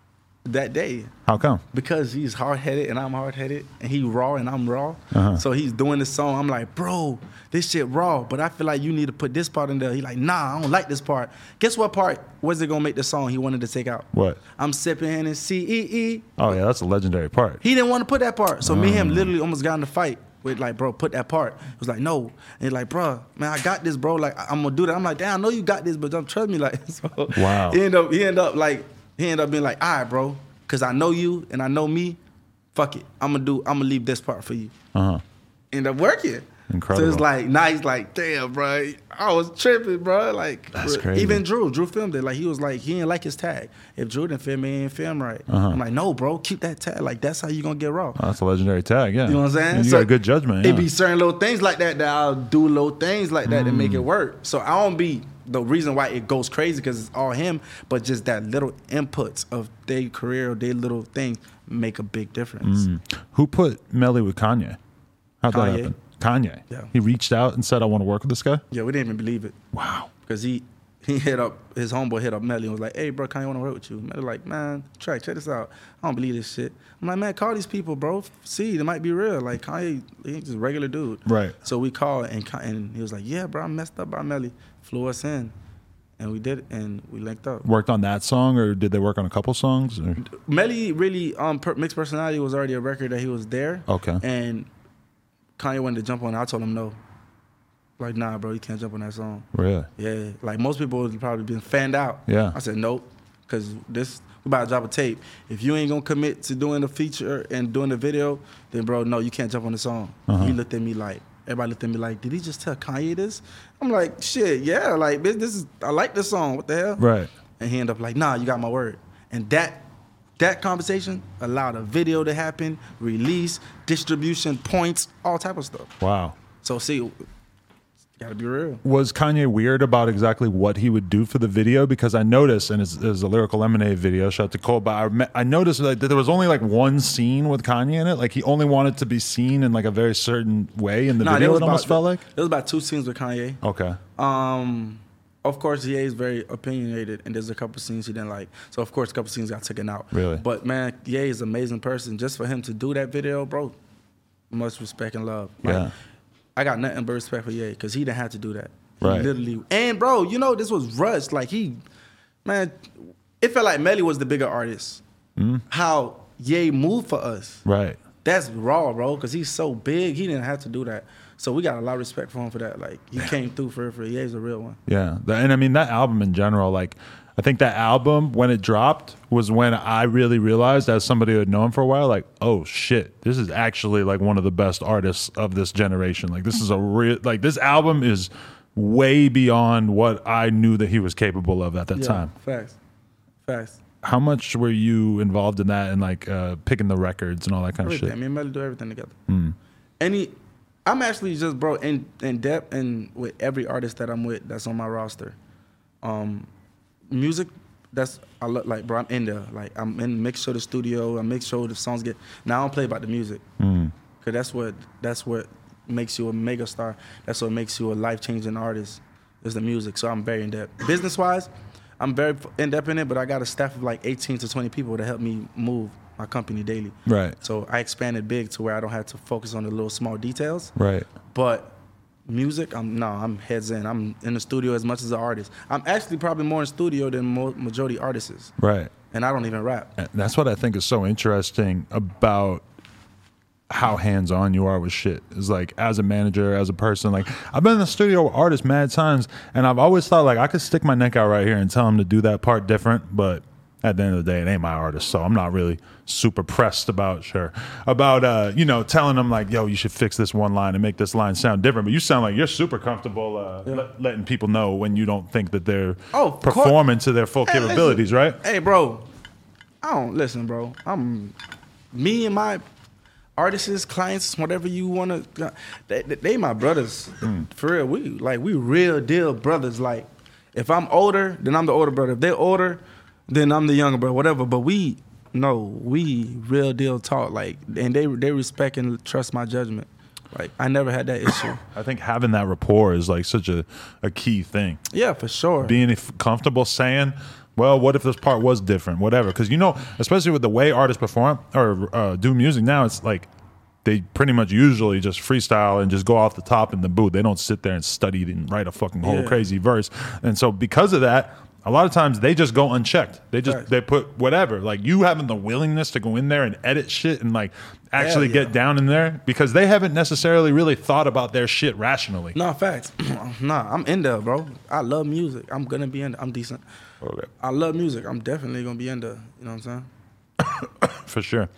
Speaker 2: that day.
Speaker 1: How come?
Speaker 2: Because he's hard headed and I'm hard headed, and he raw and I'm raw.
Speaker 1: Uh-huh.
Speaker 2: So he's doing this song. I'm like, bro, this shit raw, but I feel like you need to put this part in there. He like, nah, I don't like this part. Guess what part was it gonna make the song he wanted to take out?
Speaker 1: What?
Speaker 2: I'm sipping and C E E.
Speaker 1: Oh yeah, that's a legendary part.
Speaker 2: He didn't want to put that part. So me and
Speaker 1: Mm.
Speaker 2: him literally almost got in a fight with like, bro, put that part. He was like, no. And he's like, bro, man, I got this, bro. Like, I- I'm gonna do that. I'm like, damn, I know you got this, but don't trust me. Like, so
Speaker 1: Wow.
Speaker 2: He ended up, he ended up like, he ended up being like, all right, bro, because I know you and I know me. Fuck it. I'm gonna do, I'm gonna leave this part for you.
Speaker 1: Uh huh.
Speaker 2: End up working.
Speaker 1: Incredible.
Speaker 2: So it's like, now he's like, damn, bro, I was tripping, bro. Like,
Speaker 1: That's
Speaker 2: bro,
Speaker 1: crazy.
Speaker 2: even Drew, Drew filmed it. Like, he was like, he didn't like his tag. If Drew didn't film it, he didn't film right.
Speaker 1: Uh-huh.
Speaker 2: I'm like, no, bro, keep that tag. Like, that's how you gonna get raw.
Speaker 1: Oh, that's a legendary tag. Yeah.
Speaker 2: You know what I'm saying?
Speaker 1: And you
Speaker 2: So
Speaker 1: got good judgment. Yeah.
Speaker 2: It be certain little things like that that I'll do little things like that to make
Speaker 1: Mm.
Speaker 2: it work. So I don't be the reason why it goes crazy because it's all him, but just that little inputs of their career or their little things make a big difference.
Speaker 1: Mm. Who put Melly with Kanye? How'd that
Speaker 2: Kanye.
Speaker 1: happen? Kanye.
Speaker 2: Yeah.
Speaker 1: He reached out and said, "I want to work with this guy."
Speaker 2: Yeah, we didn't even believe it
Speaker 1: Wow.
Speaker 2: because he he hit up his homeboy hit up Melly and was like, "Hey, bro, Kanye want to work with you." Melly like, "Man, Track, check this out. I don't believe this shit." I'm like, "Man, call these people, bro. See, they might be real. Like Kanye, he's just a regular dude."
Speaker 1: Right.
Speaker 2: So we called and Ka- and he was like, "Yeah, bro, I messed up by Melly." Flew us in, and we did it, and we linked up.
Speaker 1: Worked on that song, or did they work on a couple songs? Or?
Speaker 2: Melly really um per- Mixed Personality was already a record that he was there.
Speaker 1: Okay.
Speaker 2: And Kanye wanted to jump on it. I told him no. Like, nah, bro, you can't jump on that song.
Speaker 1: Really?
Speaker 2: Yeah, like most people would probably been fanned out.
Speaker 1: Yeah.
Speaker 2: I said nope, because this we about to drop a tape. If you ain't gonna commit to doing the feature and doing the video, then bro, no, you can't jump on the song.
Speaker 1: Uh-huh.
Speaker 2: He looked at me like, everybody looked at me like, did he just tell Kanye this? I'm like, shit, yeah, like bitch, this is I like this song. What the hell?
Speaker 1: Right.
Speaker 2: And he ended up like, nah, you got my word. And that that conversation allowed a video to happen, release, distribution, points, all type of stuff.
Speaker 1: Wow.
Speaker 2: So see, gotta be real.
Speaker 1: Was Kanye weird about exactly what he would do for the video? Because I noticed, and it's, it's a Lyrical Lemonade video, shout out to Cole, but I, me- I noticed like, that there was only like one scene with Kanye in it. Like he only wanted to be seen in like a very certain way in the
Speaker 2: Nah, there
Speaker 1: video,
Speaker 2: was
Speaker 1: it almost
Speaker 2: about-
Speaker 1: felt like.
Speaker 2: There was about two scenes with Kanye.
Speaker 1: Okay.
Speaker 2: Um, of course, Ye is very opinionated, and there's a couple scenes he didn't like. So, of course, a couple scenes got taken out.
Speaker 1: Really?
Speaker 2: But, man, Ye is an amazing person. Just for him to do that video, bro, much respect and love. Like,
Speaker 1: Yeah.
Speaker 2: I got nothing but respect for Ye because he didn't have to do that. He
Speaker 1: Right.
Speaker 2: literally, and bro, you know this was rushed. Like he, man, it felt like Melly was the bigger artist.
Speaker 1: Mm.
Speaker 2: How Ye moved for us.
Speaker 1: Right.
Speaker 2: That's raw, bro, because he's so big. He didn't have to do that. So we got a lot of respect for him for that. Like, he came through for for Ye's a real one.
Speaker 1: Yeah. The- And I mean, that album in general, like, I think that album, when it dropped, was when I really realized, as somebody who had known for a while, like, oh, shit, this is actually, like, one of the best artists of this generation. Like, this is a real, like, this album is way beyond what I knew that he was capable of at that
Speaker 2: Yeah,
Speaker 1: time.
Speaker 2: Facts. Facts.
Speaker 1: How much were you involved in that and, like, uh, picking the records and all that kind
Speaker 2: Everything.
Speaker 1: of shit?
Speaker 2: Me and Melly do everything together.
Speaker 1: Mm.
Speaker 2: Any, I'm actually just, bro, in, in depth and with every artist that I'm with that's on my roster. Um, music, that's, I look like, bro, I'm in there. Like, I'm in, make sure the studio, I make sure the songs get, now I don't play about the music.
Speaker 1: Mm.
Speaker 2: Cause that's what, that's what makes you a mega star. That's what makes you a life-changing artist, is the music. So I'm very in-depth. Business-wise, I'm very in-depth in it, but I got a staff of like eighteen to twenty people to help me move my company daily.
Speaker 1: Right.
Speaker 2: So I expanded big to where I don't have to focus on the little small details.
Speaker 1: Right.
Speaker 2: But music, I'm no, I'm heads in. I'm in the studio as much as an artist. I'm actually probably more in studio than mo- majority artists.
Speaker 1: Right.
Speaker 2: And I don't even rap.
Speaker 1: And that's what I think is so interesting about how hands-on you are with shit. Is like, as a manager, as a person, like, I've been in the studio with artists mad times, and I've always thought, like, I could stick my neck out right here and tell them to do that part different, but at the end of the day, it ain't my artist, so I'm not really super pressed about, sure, about, uh, you know, telling them, like, yo, you should fix this one line and make this line sound different. But you sound like you're super comfortable uh,
Speaker 2: Yeah.
Speaker 1: let- letting people know when you don't think that they're
Speaker 2: Oh, of course.
Speaker 1: performing to their full
Speaker 2: Hey,
Speaker 1: capabilities,
Speaker 2: listen.
Speaker 1: right?
Speaker 2: Hey, bro, I don't listen, bro. I'm me and my artists, clients, whatever you want to. They, they my brothers, for real. We like we real deal brothers. Like, if I'm older, then I'm the older brother. If they're older, then I'm the younger brother. Whatever. But we no, we real deal talk. Like, and they they respect and trust my judgment. Like, I never had that issue.
Speaker 1: I think having that rapport is like such a, a key thing.
Speaker 2: Yeah, for sure.
Speaker 1: Being f- comfortable saying, well, what if this part was different, whatever. Because, you know, especially with the way artists perform or uh, do music now, it's like they pretty much usually just freestyle and just go off the top in the booth. They don't sit there and study and write a fucking whole
Speaker 2: Yeah.
Speaker 1: crazy verse. And so because of that, a lot of times they just go unchecked. They just,
Speaker 2: Right.
Speaker 1: they put whatever. Like, you having the willingness to go in there and edit shit and like actually
Speaker 2: Hell yeah.
Speaker 1: get down in there, because they haven't necessarily really thought about their shit rationally.
Speaker 2: No, facts. Nah, I'm in there, bro. I love music. I'm gonna be in there. I'm decent.
Speaker 1: Okay.
Speaker 2: I love music. I'm definitely gonna be in there. You know what I'm saying?
Speaker 1: For sure.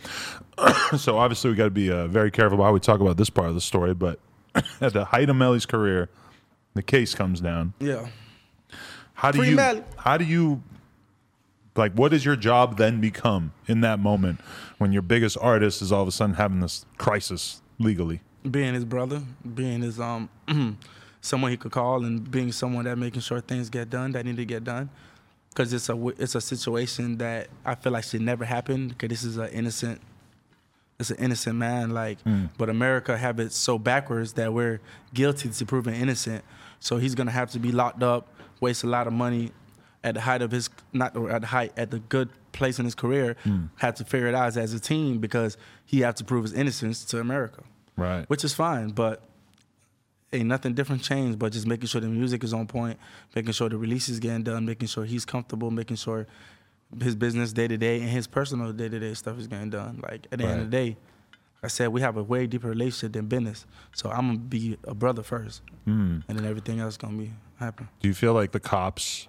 Speaker 1: So obviously we got to be uh, very careful about how we talk about this part of the story. But at the height of Melly's career, the case comes down.
Speaker 2: Yeah.
Speaker 1: How do
Speaker 2: Free
Speaker 1: you?
Speaker 2: Melly.
Speaker 1: How do you? Like, what does your job then become in that moment when your biggest artist is all of a sudden having this crisis legally?
Speaker 2: Being his brother, being his um someone he could call, and being someone that making sure things get done that need to get done. Cause it's a w- it's a situation that I feel like should never happen. Cause this is an innocent, it's an innocent man. Like,
Speaker 1: Mm.
Speaker 2: but America have it so backwards that we're guilty to proven innocent. So he's gonna have to be locked up, waste a lot of money, at the height of his not or at the height at the good place in his career.
Speaker 1: Mm.
Speaker 2: Have to figure it out as a team because he have to prove his innocence to America,
Speaker 1: Right.
Speaker 2: which is fine. But ain't nothing different changed, but just making sure the music is on point, making sure the release is getting done, making sure he's comfortable, making sure his business day to day and his personal day to day stuff is getting done. Like, at the end of the day, like I said, we have a way deeper relationship than business. So I'm gonna be a brother first,
Speaker 1: Mm.
Speaker 2: and then everything else gonna be happen.
Speaker 1: Do you feel like the cops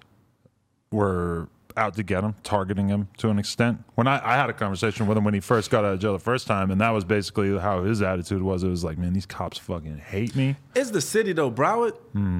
Speaker 1: were out to get him, targeting him to an extent? When I, I had a conversation with him when he first got out of jail the first time, and that was basically how his attitude was. It was like, man, these cops fucking hate me.
Speaker 2: It's the city though, Broward.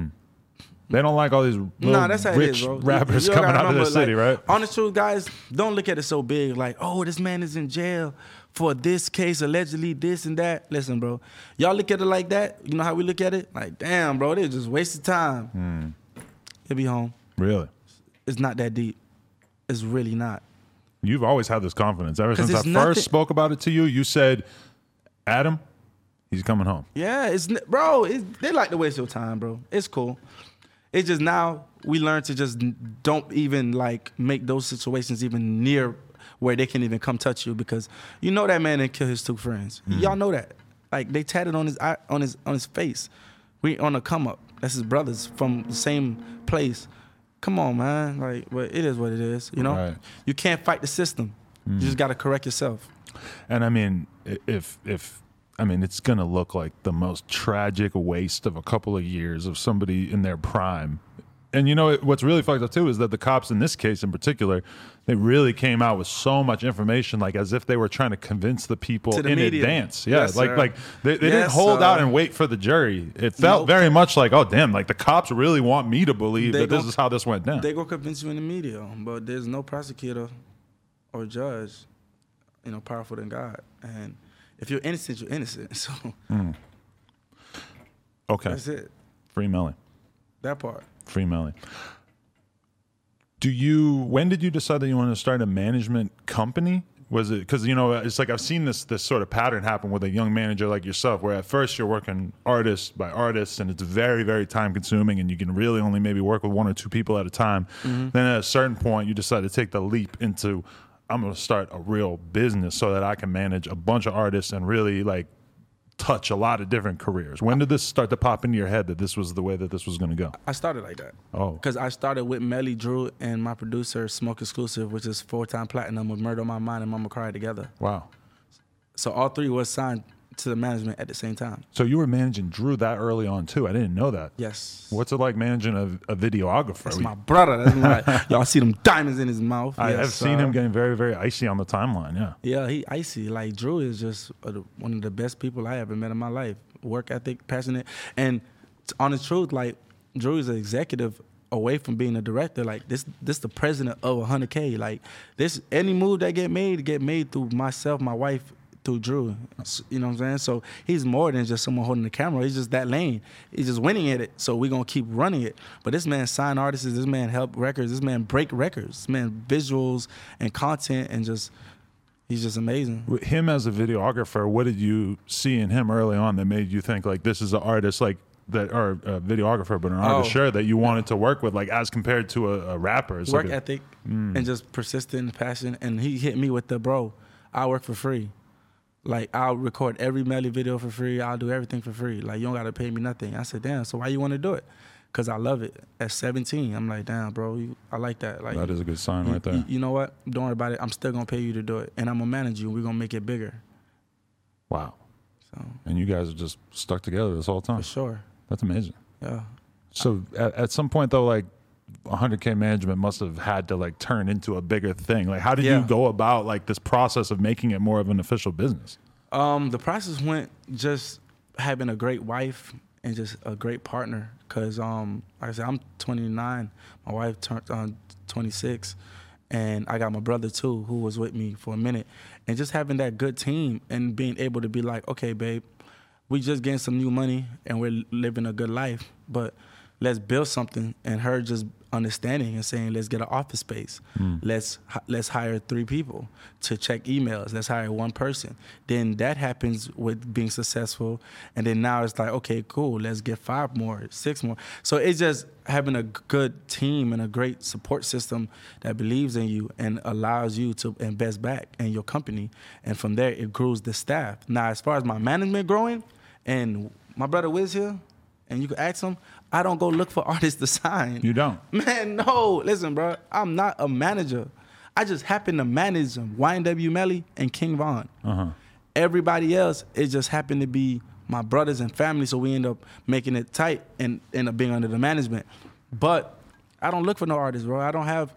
Speaker 1: They don't like all these little
Speaker 2: Nah, that's how it
Speaker 1: rich
Speaker 2: is, bro.
Speaker 1: rappers
Speaker 2: You- you
Speaker 1: coming
Speaker 2: gotta
Speaker 1: out of the
Speaker 2: remember,
Speaker 1: city,
Speaker 2: like,
Speaker 1: right?
Speaker 2: Honest truth, guys, don't look at it so big. Like, oh, this man is in jail for this case, allegedly this and that. Listen, bro, y'all look at it like that. You know how we look at it? Like, damn, bro, they just wasted time. He'll be home.
Speaker 1: Really?
Speaker 2: It's not that deep. It's really not.
Speaker 1: You've always had this confidence. Ever
Speaker 2: 'Cause
Speaker 1: since I
Speaker 2: it's
Speaker 1: first
Speaker 2: nothing-
Speaker 1: spoke about it to you, you said, Adam, he's coming home.
Speaker 2: Yeah, it's n- bro. It's, they like to waste your time, bro. It's cool. It's just now we learn to just n- don't even like make those situations even near where they can even come touch you, because you know that man didn't kill his two friends. Y'all know that. Like they tatted on his eye, on his on his face. We on a come up. That's his brothers from the same place. Come on, man. Like, but it is what it is. You know,
Speaker 1: Right.
Speaker 2: you can't fight the system.
Speaker 1: Mm.
Speaker 2: You just got to correct yourself.
Speaker 1: And I mean, i- if if I mean, it's gonna look like the most tragic waste of a couple of years of somebody in their prime. And you know it- what's really fucked up too is that the cops in this case in particular, they really came out with so much information, like as if they were trying to convince the people
Speaker 2: To the
Speaker 1: in
Speaker 2: media.
Speaker 1: advance. Yeah,
Speaker 2: Yes,
Speaker 1: like
Speaker 2: sir.
Speaker 1: like they, they didn't
Speaker 2: Yes,
Speaker 1: hold
Speaker 2: sir.
Speaker 1: out and wait for the jury. It felt
Speaker 2: Nope.
Speaker 1: very much like, oh damn, like the cops really want me to believe
Speaker 2: They
Speaker 1: that this
Speaker 2: gon-
Speaker 1: is how this went down.
Speaker 2: They gonna convince you in the media, but there's no prosecutor or judge, you know, powerful than God. And if you're innocent, you're innocent. So
Speaker 1: Mm. Okay,
Speaker 2: that's it.
Speaker 1: free Melly,
Speaker 2: That part.
Speaker 1: free Melly. Do you? When did you decide that you wanted to start a management company? Was it because you know it's like I've seen this this sort of pattern happen with a young manager like yourself, where at first you're working artist by artist, and it's very very time consuming, and you can really only maybe work with one or two people at a time.
Speaker 2: Mm-hmm.
Speaker 1: Then at a certain point, you decide to take the leap into I'm going to start a real business so that I can manage a bunch of artists and really like touch a lot of different careers. When did this start to pop into your head that this was the way that this was going to go?
Speaker 2: I started like that.
Speaker 1: Oh,
Speaker 2: Because I started with Melly Drew and my producer, Smoke Exclusive, which is four-time platinum with Murder on My Mind and Mama Cry together.
Speaker 1: wow.
Speaker 2: So all three was signed to the management at the same time.
Speaker 1: So you were managing Drew that early on too. I didn't know that.
Speaker 2: Yes.
Speaker 1: What's it like managing a, a videographer?
Speaker 2: That's my brother. That's my, y'all see them diamonds in his mouth.
Speaker 1: I
Speaker 2: Yes,
Speaker 1: have seen
Speaker 2: sir.
Speaker 1: him getting very, very icy on the timeline. Yeah.
Speaker 2: Yeah, he icy. Like Drew is just uh, the- one of the best people I ever met in my life. Work ethic, passionate, and t- on the truth, like Drew is an executive away from being a director. Like this, this the president of one hundred K. Like this, any move that get made get made through myself, my wife, through Drew. S- You know what I'm saying? So he's more than just someone holding the camera. He's just that lane. He's just winning at it. So we're gonna keep running it. But this man sign artists. This man help records. This man break records. This man visuals and content and just. He's just amazing.
Speaker 1: With him as a videographer, what did you see in him early on that made you think like this is an artist like that, or a videographer, but an artist
Speaker 2: Oh.
Speaker 1: sure that you wanted to work with, like as compared to a, a rapper? It's
Speaker 2: Work
Speaker 1: like a-
Speaker 2: ethic and just persistent passion. And he hit me with the bro, I work for free. Like I'll record every Melly video for free. I'll do everything for free. Like you don't gotta pay me nothing. I said, damn. So why you want to do it? Cause I love it. At seventeen, I'm like, damn, bro, you, I like that. Like
Speaker 1: that is a good sign
Speaker 2: you,
Speaker 1: right there.
Speaker 2: you- you know what? Don't worry about it. I'm still gonna pay you to do it, and I'm gonna manage you. We're gonna make it bigger.
Speaker 1: Wow.
Speaker 2: So
Speaker 1: And you guys are just stuck together this whole time.
Speaker 2: for sure,
Speaker 1: That's amazing.
Speaker 2: yeah.
Speaker 1: So at, at some point though, like one hundred K management must have had to like turn into a bigger thing. Like how did
Speaker 2: Yeah.
Speaker 1: you go about like this process of making it more of an official business?
Speaker 2: Um, the process went just having a great wife and just a great partner. Cause um, like I said, I'm twenty-nine. My wife turned on twenty-six, and I got my brother too, who was with me for a minute. And just having that good team and being able to be like, okay, babe, we just getting some new money and we're living a good life, but let's build something. And her just understanding and saying, let's get an office space.
Speaker 1: Mm.
Speaker 2: Let's let's hire three people to check emails. Let's hire one person. Then that happens with being successful. And then now it's like, okay, cool. Let's get five more, six more. So it's just having a good team and a great support system that believes in you and allows you to invest back in your company. And from there, it grows the staff. Now, as far as my management growing, and my brother Wiz here, and you can ask him, I don't go look for artists to sign.
Speaker 1: You don't.
Speaker 2: Man, no. Listen, bro. I'm not a manager. I just happen to manage them. Y N W Melly and King Von.
Speaker 1: Uh-huh.
Speaker 2: Everybody else, it just happened to be my brothers and family, so we end up making it tight and end up being under the management. But I don't look for no artists, bro. I don't have,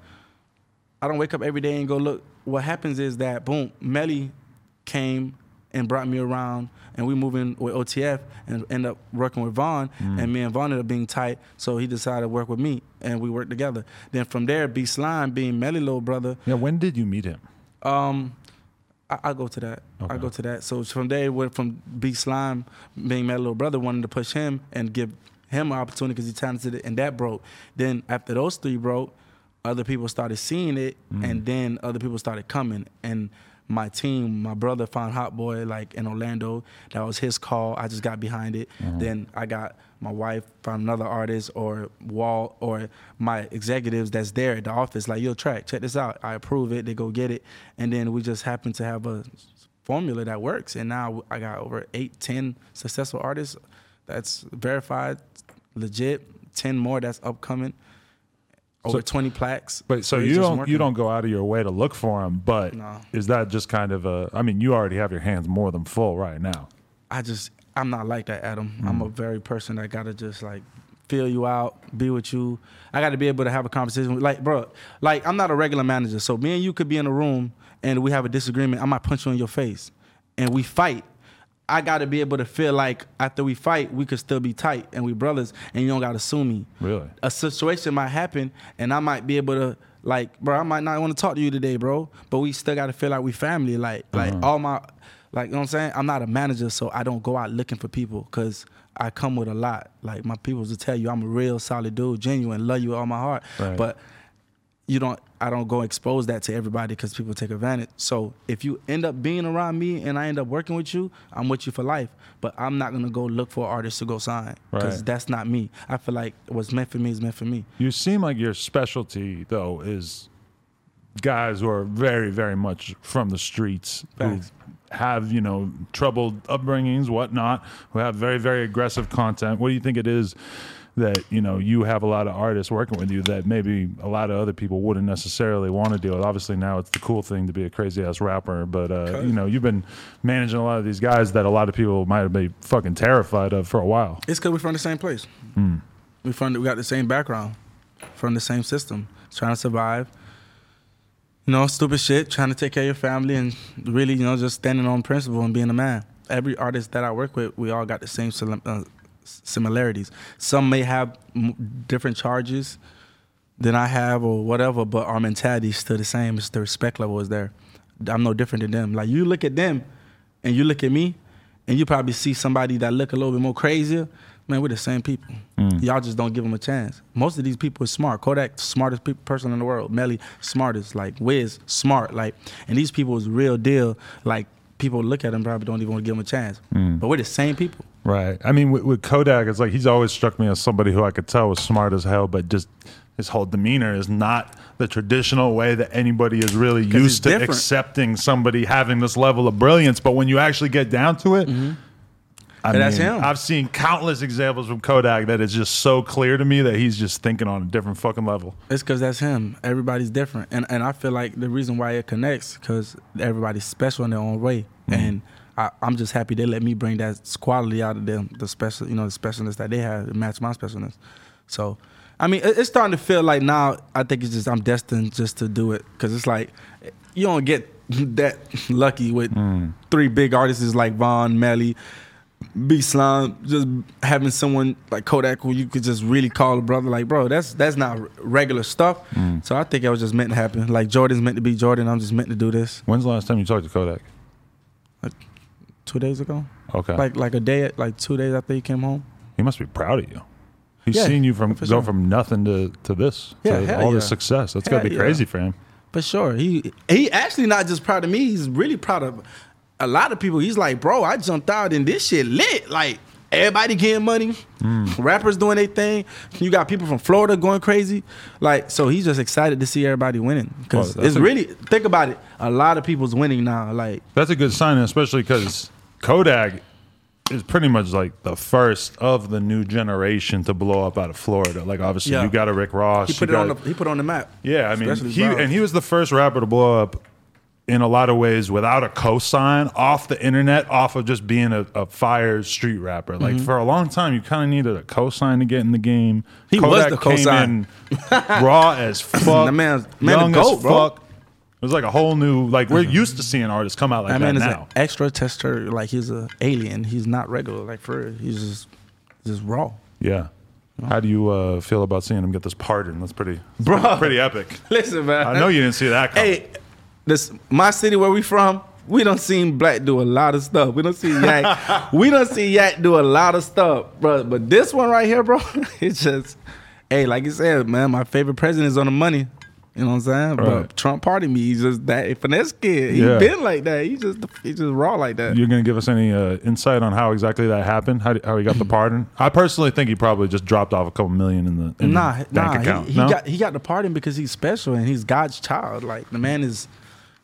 Speaker 2: I don't wake up every day and go look. What happens is that, boom, Melly came and brought me around, and we moved in with O T F and end up working with Vaughn,
Speaker 1: Mm.
Speaker 2: and me and Vaughn ended up being tight, so he decided to work with me, and we worked together. Then from there, B Slime being Melly little brother,
Speaker 1: Yeah. When did you meet him?
Speaker 2: um, I, I'll go to that.
Speaker 1: Okay.
Speaker 2: I'll go to that. So from there, it went from B Slime being Melly little brother, wanting to push him and give him an opportunity because he's talented, and that broke. Then after those three broke, other people started seeing it,
Speaker 1: Mm.
Speaker 2: and then other people started coming. And my team, my brother found Hot Boy like in Orlando. That was his call. I just got behind it.
Speaker 1: Mhm.
Speaker 2: Then I got my wife found another artist or Walt or my executives that's there at the office. Like, yo, Track, check this out. I approve it. They go get it. And then we just happen to have a formula that works. And now I got over eight, ten successful artists that's verified, legit. Ten more that's upcoming. Over so, twenty plaques.
Speaker 1: But so, so you don't working. you don't go out of your way to look for them. But no. Is that just kind of a? I mean, you already have your hands more than full right now.
Speaker 2: I just I'm not like that, Adam. Mm. I'm a very person that gotta just like feel you out, be with you. I got to be able to have a conversation with, like, bro, like, I'm not a regular manager. So me and you could be in a room and we have a disagreement. I might punch you in your face and we fight. I got to be able to feel like after we fight, we could still be tight and we brothers and you don't got to sue me.
Speaker 1: Really?
Speaker 2: A situation might happen and I might be able to, like, bro, I might not want to talk to you today, bro, but we still got to feel like we family. Like, uh-huh. like all my, like, you know what I'm saying? I'm not a manager, so I don't go out looking for people because I come with a lot. Like, my people will tell you I'm a real solid dude, genuine, love you with all my heart.
Speaker 1: Right.
Speaker 2: But you don't. I don't go expose that to everybody because people take advantage. So if you end up being around me and I end up working with you, I'm with you for life. But I'm not gonna go look for artists to go sign because
Speaker 1: right. that's
Speaker 2: not me. I feel like what's meant for me is meant for me.
Speaker 1: You seem like your specialty though is guys who are very, very much from the streets.
Speaker 2: Facts.
Speaker 1: Who have, you know, troubled upbringings, whatnot, who have very, very aggressive content. What do you think it is that, you know, you have a lot of artists working with you that maybe a lot of other people wouldn't necessarily want to deal with? Obviously now it's the cool thing to be a crazy-ass rapper, but, uh, okay. you know, you've been managing a lot of these guys that a lot of people might have been fucking terrified of for a while.
Speaker 2: It's because we're from the same place.
Speaker 1: Mm.
Speaker 2: We from we got the same background, from the same system, trying to survive. You know, stupid shit, trying to take care of your family and really, you know, just standing on principle and being a man. Every artist that I work with, we all got the same uh, similarities. Some may have m- different charges than I have or whatever, but our mentality is still the same. It's the respect level is there. I'm no different than them. Like, you look at them and you look at me and you probably see somebody that look a little bit more crazier. Man, we're the same people. Mm. Y'all just don't give them a chance. Most of these people are smart. Kodak, smartest pe- person in the world. Melly, smartest. Like, Wiz, smart. Like, and these people is real deal. Like, people look at them probably don't even want to give them a chance. Mm. But we're the same people.
Speaker 1: Right. I mean, with, with Kodak, it's like he's always struck me as somebody who I could tell was smart as hell, but just his whole demeanor is not the traditional way that anybody is really used to different. accepting somebody having this level of brilliance. But when you actually get down to it,
Speaker 2: mm-hmm.
Speaker 1: I
Speaker 2: and
Speaker 1: mean,
Speaker 2: that's him.
Speaker 1: I've seen countless examples from Kodak that it's just so clear to me that he's just thinking on a different fucking level.
Speaker 2: It's because that's him. Everybody's different. And and I feel like the reason why it connects because everybody's special in their own way. Mm-hmm. And I, I'm just happy they let me bring that quality out of them, the special, you know, the specialness that they have to match my specialness. So, I mean, it, it's starting to feel like now I think it's just I'm destined just to do it because it's like you don't get that lucky with mm. three big artists like Von, Melly, B Slime, just having someone like Kodak who you could just really call a brother. Like, bro, that's that's not regular stuff. Mm. So I think it was just meant to happen. Like, Jordan's meant to be Jordan. I'm just meant to do this.
Speaker 1: When's the last time you talked to Kodak?
Speaker 2: Like two days ago.
Speaker 1: Okay.
Speaker 2: Like like a day, like two days after he came home.
Speaker 1: He must be proud of you. He's
Speaker 2: yeah,
Speaker 1: seen you from go
Speaker 2: sure.
Speaker 1: from nothing to, to this.
Speaker 2: Yeah,
Speaker 1: to
Speaker 2: hell
Speaker 1: all
Speaker 2: yeah.
Speaker 1: this success. That's
Speaker 2: Hell
Speaker 1: got to be
Speaker 2: yeah.
Speaker 1: crazy for him.
Speaker 2: For sure. He he actually not just proud of me. He's really proud of a lot of people. He's like, bro, I jumped out and this shit lit. Like, everybody getting money. Mm. Rappers doing their thing. You got people from Florida going crazy. Like, so he's just excited to see everybody winning. Because well, it's a, really, think about it, a lot of people's winning now. Like,
Speaker 1: that's a good sign, especially because Kodak is pretty much like the first of the new generation to blow up out of Florida. Like, obviously,
Speaker 2: yeah.
Speaker 1: you got a Rick Ross.
Speaker 2: He put, it
Speaker 1: got,
Speaker 2: on the, he put on the map.
Speaker 1: Yeah, I mean, he, and he was the first rapper to blow up in a lot of ways without a cosign, off the internet, off of just being a, a fire street rapper. Like, mm-hmm. for a long time, you kind of needed a cosign to get in the game.
Speaker 2: He
Speaker 1: Kodak
Speaker 2: was the cosign.
Speaker 1: Came in raw as fuck,
Speaker 2: that man's, man
Speaker 1: young
Speaker 2: goat,
Speaker 1: as
Speaker 2: bro.
Speaker 1: fuck. It was like a whole new, like, we're used to seeing artists come out like
Speaker 2: that,
Speaker 1: that
Speaker 2: man
Speaker 1: now.
Speaker 2: Is an extra tester, like he's an alien. He's not regular, like for real. He's just, just raw.
Speaker 1: Yeah. How do you uh, feel about seeing him get this pardon? That's pretty,
Speaker 2: bro.
Speaker 1: Pretty, pretty epic.
Speaker 2: Listen, man.
Speaker 1: I know you didn't see that coming.
Speaker 2: Hey, this my city where we from. We done seen Black do a lot of stuff. We done see Yak. we done see Yak do a lot of stuff, bro. But this one right here, bro, it's just, hey, like you said, man, my favorite president is on the money. You know what I'm saying?
Speaker 1: Right.
Speaker 2: But Trump party me. He's just that finesse kid. He
Speaker 1: yeah.
Speaker 2: been like that. He just he just raw like that.
Speaker 1: You're gonna give us any uh, insight on how exactly that happened? How, how he got the pardon? I personally think he probably just dropped off a couple million in the, in
Speaker 2: nah,
Speaker 1: the bank
Speaker 2: nah,
Speaker 1: account.
Speaker 2: He, he
Speaker 1: no?
Speaker 2: got he got the pardon because he's special and he's God's child. Like, the man is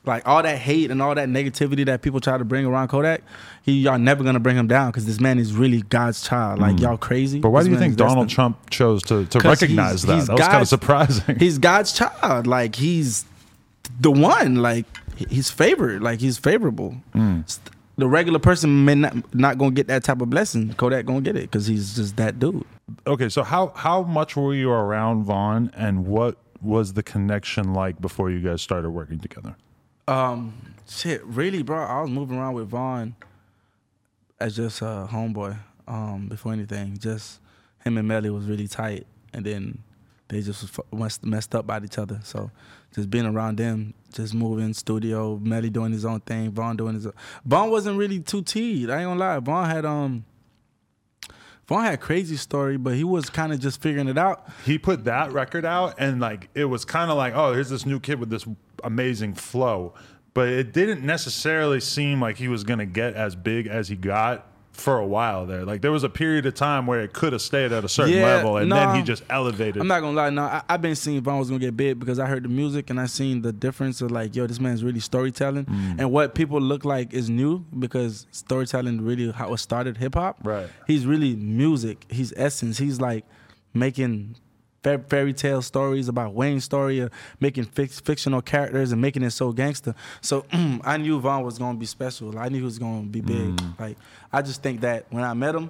Speaker 2: Like all that hate and all that negativity that people try to bring around Kodak, he y'all never gonna bring him down because this man is really God's child. Like y'all crazy.
Speaker 1: But why
Speaker 2: This
Speaker 1: do you
Speaker 2: man
Speaker 1: think
Speaker 2: is
Speaker 1: Donald
Speaker 2: destined.
Speaker 1: Trump chose to, to
Speaker 2: 'Cause
Speaker 1: recognize
Speaker 2: he's-
Speaker 1: that?
Speaker 2: he's
Speaker 1: That was kind of
Speaker 2: God's-
Speaker 1: surprising.
Speaker 2: He's God's child. Like he's the one. Like he's favored. Like he's favorable. The regular person may not not gonna get that type of blessing. Kodak gonna get it because he's just that dude.
Speaker 1: Okay, so how how much were you around Vaughn, and what was the connection like before you guys started working together?
Speaker 2: Um, shit, really, bro. I was moving around with Vaughn as just a homeboy. Um, before anything, just him and Melly was really tight, and then they just was fu- messed, messed up by each other. So just being around them, just moving studio, Melly doing his own thing, Vaughn doing his own. Vaughn wasn't really too teed. I ain't gonna lie. Vaughn had um. Vaughn had crazy story, but he was kind of just figuring it out.
Speaker 1: He put that record out, and like it was kind of like, oh, here's this new kid with this amazing flow, but it didn't necessarily seem like he was gonna get as big as he got for a while there. Like there was a period of time where it could have stayed at a certain
Speaker 2: Yeah,
Speaker 1: level, and then
Speaker 2: no.
Speaker 1: he just elevated.
Speaker 2: I'm not gonna lie, no, I, I've been seeing Vaughn was gonna get big because I heard the music and I seen the difference of like, yo, this man's really storytelling,
Speaker 1: Mm.
Speaker 2: and what people look like is new because storytelling really how it started hip hop.
Speaker 1: Right.
Speaker 2: He's really music. He's essence. He's like making fa- fairy tale stories about Wayne's story, or making fix, fictional characters and making it so gangster. So I knew Vaughn was gonna be special. I knew he was gonna be big.
Speaker 1: Mm.
Speaker 2: Like I just think that when I met him,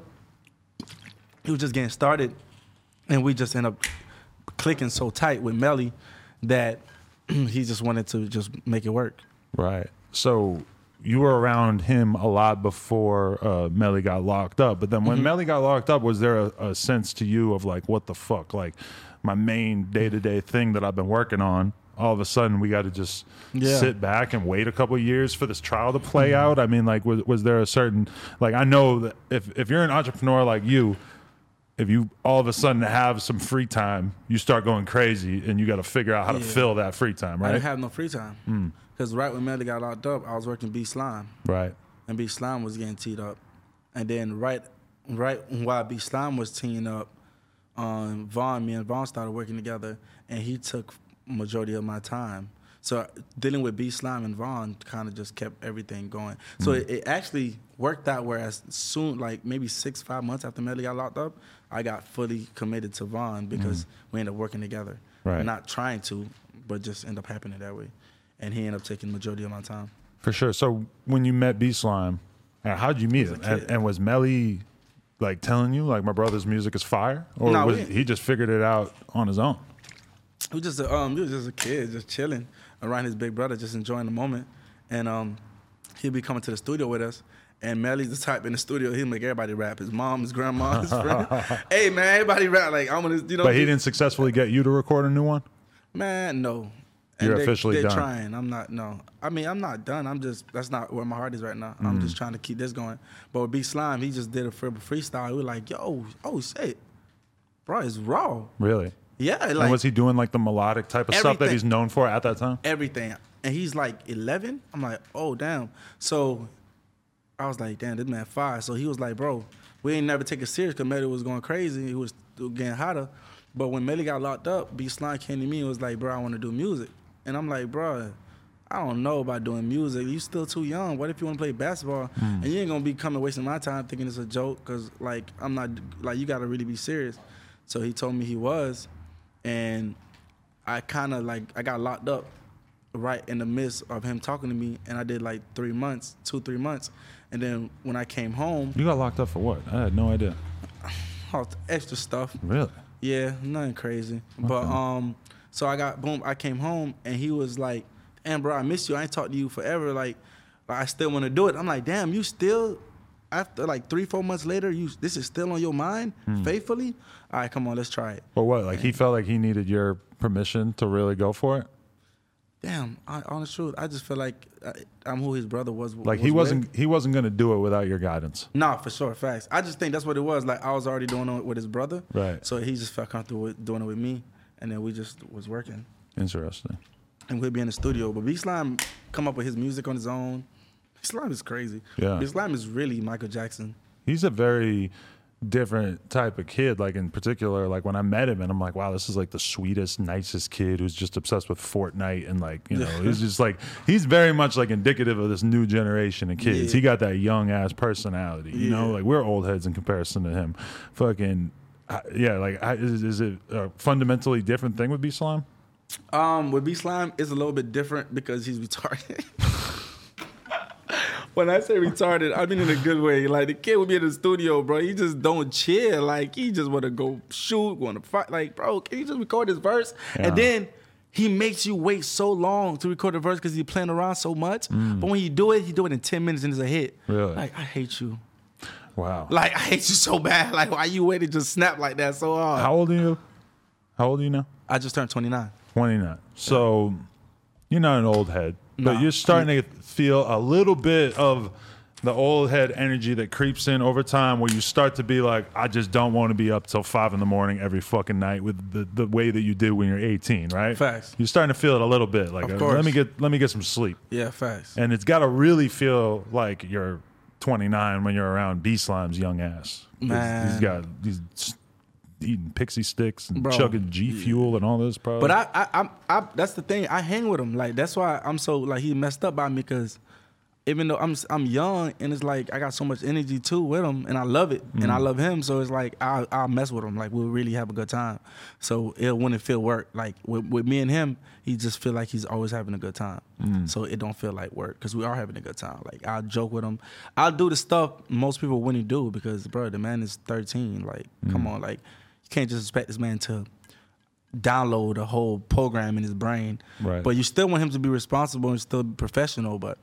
Speaker 2: he was just getting started, and we just end up clicking so tight with Melly that he just wanted to just make it work.
Speaker 1: Right. So you were around him a lot before uh, Melly got locked up. But then when
Speaker 2: Mm-hmm.
Speaker 1: Melly got locked up, was there a, a sense to you of like, what the fuck? Like my main day to day thing that I've been working on, all of a sudden we got to just
Speaker 2: Yeah.
Speaker 1: sit back and wait a couple of years for this trial to play out? I mean, like, was, was there a certain, like, I know that if, if you're an entrepreneur like you, if you all of a sudden have some free time, you start going crazy and you got to figure out how to
Speaker 2: Yeah.
Speaker 1: fill that free time,
Speaker 2: I
Speaker 1: right?
Speaker 2: didn't have no free time because right when Melly got locked up, I was working B Slime.
Speaker 1: Right.
Speaker 2: And B Slime was getting teed up, and then right, right while B Slime was teeing up, um, Vaughn, me and Vaughn started working together, and he took majority of my time. So dealing with B Slime and Vaughn kind of just kept everything going. So
Speaker 1: Mm.
Speaker 2: it, it actually worked out. Whereas soon, like maybe six, five months after Melly got locked up, I got fully committed to Vaughn because we ended up working together.
Speaker 1: Right.
Speaker 2: Not trying to, but just ended up happening that way, and he ended up taking majority of my time.
Speaker 1: For sure. So when you met B Slime, uh, how'd you meet him?
Speaker 2: a
Speaker 1: And,
Speaker 2: kid.
Speaker 1: and was Melly like telling you like my brother's music is fire, or
Speaker 2: No,
Speaker 1: was,
Speaker 2: we-
Speaker 1: he just figured it out on his own?
Speaker 2: He was just a, um, he was just a kid, just chilling around his big brother, just enjoying the moment. And um, he'd be coming to the studio with us. And Melly's the type in the studio, he'd make everybody rap. His mom, his grandma, his friend. Hey man, everybody rap. Like I'm gonna, you know.
Speaker 1: But he didn't successfully get you to record a new one.
Speaker 2: Man, no.
Speaker 1: You're
Speaker 2: they,
Speaker 1: officially
Speaker 2: they're
Speaker 1: done.
Speaker 2: trying. I'm not. No. I mean, I'm not done. I'm just. That's not where my heart is right now. I'm
Speaker 1: Mm.
Speaker 2: just trying to keep this going. But with B Slime, he just did a free- freestyle. We were like, yo, oh shit, bro, it's raw.
Speaker 1: Really?
Speaker 2: Yeah, like
Speaker 1: and was he doing like the melodic type of stuff that
Speaker 2: Everything.
Speaker 1: he's known for at that time?
Speaker 2: everything. And he's like eleven. I'm like, oh damn. So I was like, damn, this man five. So he was like, bro, we ain't never take it serious because Melly was going crazy. He was getting hotter. But when Melly got locked up, B Slime came to me and was like, bro, I want to do music. And I'm like, bro, I don't know about doing music. You still too young. What if you want to play basketball? And you ain't gonna be coming wasting my time thinking it's a joke because like I'm not like you gotta really be serious. So he told me he was, and I kind of like I got locked up right in the midst of him talking to me, and I did like three months, two three months, and then when I came home,
Speaker 1: You got locked up for what? I had no idea.
Speaker 2: all the extra stuff.
Speaker 1: Really?
Speaker 2: Yeah, nothing crazy. But um, so I got boom. I came home and he was like, "Damn, bro, I miss you. I ain't talked to you forever. Like, like I still want to do it." I'm like, "Damn, you still." After like three, four months later, you this is still on your mind, faithfully. All right, come on, let's try it.
Speaker 1: But what? Like he felt like he needed your permission to really go for it.
Speaker 2: Damn, I, honest truth, I just feel like I, I'm who his brother was.
Speaker 1: Like
Speaker 2: was
Speaker 1: he
Speaker 2: with.
Speaker 1: wasn't he wasn't gonna do it without your guidance.
Speaker 2: Nah, for sure, facts. I just think that's what it was. Like I was already doing it with his brother,
Speaker 1: Right.
Speaker 2: So he just felt comfortable with doing it with me, and then we just was working,
Speaker 1: Interesting.
Speaker 2: and we'd be in the studio. But B Slime come up with his music on his own. B Slime is crazy.
Speaker 1: Yeah.
Speaker 2: B Slime is really Michael Jackson.
Speaker 1: He's a very, different type of kid. Like in particular, like when I met him, and I'm like, wow, this is like the sweetest, nicest kid who's just obsessed with Fortnite, and like, you know, he's just like, he's very much like indicative of this new generation of kids.
Speaker 2: Yeah.
Speaker 1: He got that young ass personality, you
Speaker 2: Yeah.
Speaker 1: know, like we're old heads in comparison to him. Fucking, uh, yeah, like I, is, is it a fundamentally different thing with B Slime?
Speaker 2: Um, with B Slime, it's a little bit different because he's retarded. When I say retarded, I mean in a good way. Like the kid would be in the studio, bro. He just don't chill. Like he just want to go shoot, want to fight. Like, bro, can you just record this verse?
Speaker 1: Yeah.
Speaker 2: And then he makes you wait so long to record the verse because he's playing around so much.
Speaker 1: Mm.
Speaker 2: But when you do it, he do it in ten minutes and it's a hit.
Speaker 1: Really?
Speaker 2: Like, I hate you.
Speaker 1: Wow.
Speaker 2: Like, I hate you so bad. Like, why you waiting to snap like that so hard?
Speaker 1: How old are you? How old are you now?
Speaker 2: I just turned twenty-nine.
Speaker 1: twenty-nine. So you're not an old head, but
Speaker 2: Nah.
Speaker 1: you're starting to feel a little bit of the old head energy that creeps in over time, where you start to be like, I just don't want to be up till five in the morning every fucking night with the, the way that you did when you're eighteen, right?
Speaker 2: Facts.
Speaker 1: You're starting to feel it a little bit, like
Speaker 2: Of
Speaker 1: uh,
Speaker 2: course.
Speaker 1: let me get let me get some sleep,
Speaker 2: Yeah, facts.
Speaker 1: and it's got to really feel like you're twenty-nine when you're around B Slime's young ass. 'Cause
Speaker 2: Man.
Speaker 1: he's got he's eating pixie sticks and
Speaker 2: Bro.
Speaker 1: chugging G Fuel and all this. Probably.
Speaker 2: But I, I, I, I, that's the thing. I hang with him. Like that's why I'm so like he messed up by me because even though I'm, I'm young and it's like I got so much energy too with him and I love it and I love him. So it's like I, I'll mess with him. Like we'll really have a good time. So it wouldn't feel work. Like with, with me and him, he just feel like he's always having a good time. So it don't feel like work because we are having a good time. Like I'll joke with him. I'll do the stuff most people wouldn't do because bro, the man is thirteen. Like come on, like. You can't just expect this man to download a whole program in his brain.
Speaker 1: Right.
Speaker 2: But you still want him to be responsible and still be professional. But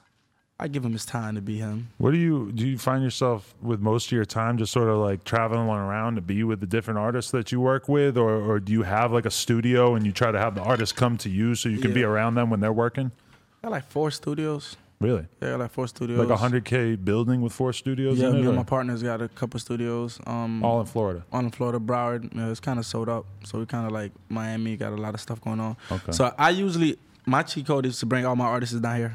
Speaker 2: I give him his time to be him.
Speaker 1: What do you do? You find yourself with most of your time just sort of like traveling around to be with the different artists that you work with, or, or do you have like a studio and you try to have the artists come to you so you can be
Speaker 2: Yeah.
Speaker 1: around them when they're working?
Speaker 2: I got like four studios.
Speaker 1: Really?
Speaker 2: Yeah, I got like four studios.
Speaker 1: Like a hundred K building with four studios
Speaker 2: Yeah,
Speaker 1: in it?
Speaker 2: me and
Speaker 1: or-
Speaker 2: my partners got a couple studios. Um,
Speaker 1: all in Florida.
Speaker 2: on in Florida, Broward. You know, it's kind of sold up. So we kind of like Miami, got a lot of stuff going on.
Speaker 1: Okay.
Speaker 2: So I usually, my cheat code is to bring all my artists down here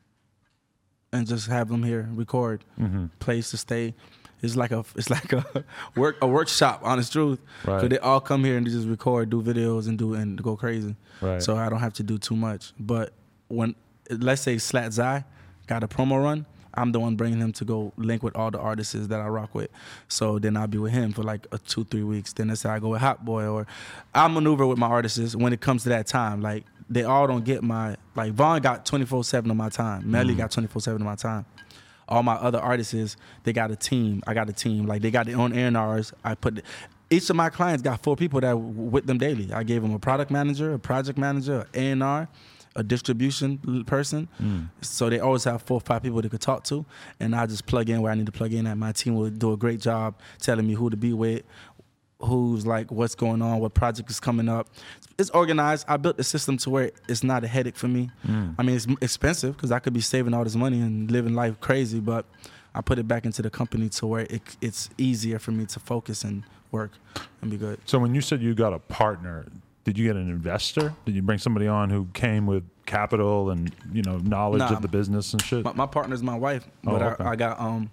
Speaker 2: and just have them here record,
Speaker 1: Mm-hmm.
Speaker 2: place to stay. It's like a, it's like a work, a workshop. Honest truth.
Speaker 1: Right.
Speaker 2: So they all come here and just record, do videos, and do and go crazy.
Speaker 1: Right.
Speaker 2: So I don't have to do too much. But when, let's say Slat Zai got a promo run, I'm the one bringing him to go link with all the artists that I rock with. So then I'll be with him for like a two, three weeks. Then let's say I go with Hot Boy, or I maneuver with my artists when it comes to that time. Like they all don't get my, like Vaughn got twenty-four seven of my time. Melly got twenty-four seven of my time. All my other artists, they got a team. I got a team. Like they got their own A and Rs. I put, each of my clients got four people that with them daily. I gave them a product manager, a project manager, an A and R, a distribution person.
Speaker 1: Mm.
Speaker 2: So they always have four or five people they could talk to. And I just plug in where I need to plug in at. My team will do a great job telling me who to be with, who's like, what's going on, what project is coming up. It's organized. I built the system to where it's not a headache for me.
Speaker 1: Mm.
Speaker 2: I mean, it's expensive because I could be saving all this money and living life crazy, but I put it back into the company to where it, it's easier for me to focus and work and be good.
Speaker 1: So when you said you got a partner, did you get an investor? Did you bring somebody on who came with capital and, you know, knowledge
Speaker 2: Nah.
Speaker 1: of the business and shit?
Speaker 2: My, my partner's my wife, but
Speaker 1: Oh, okay.
Speaker 2: I, I got um,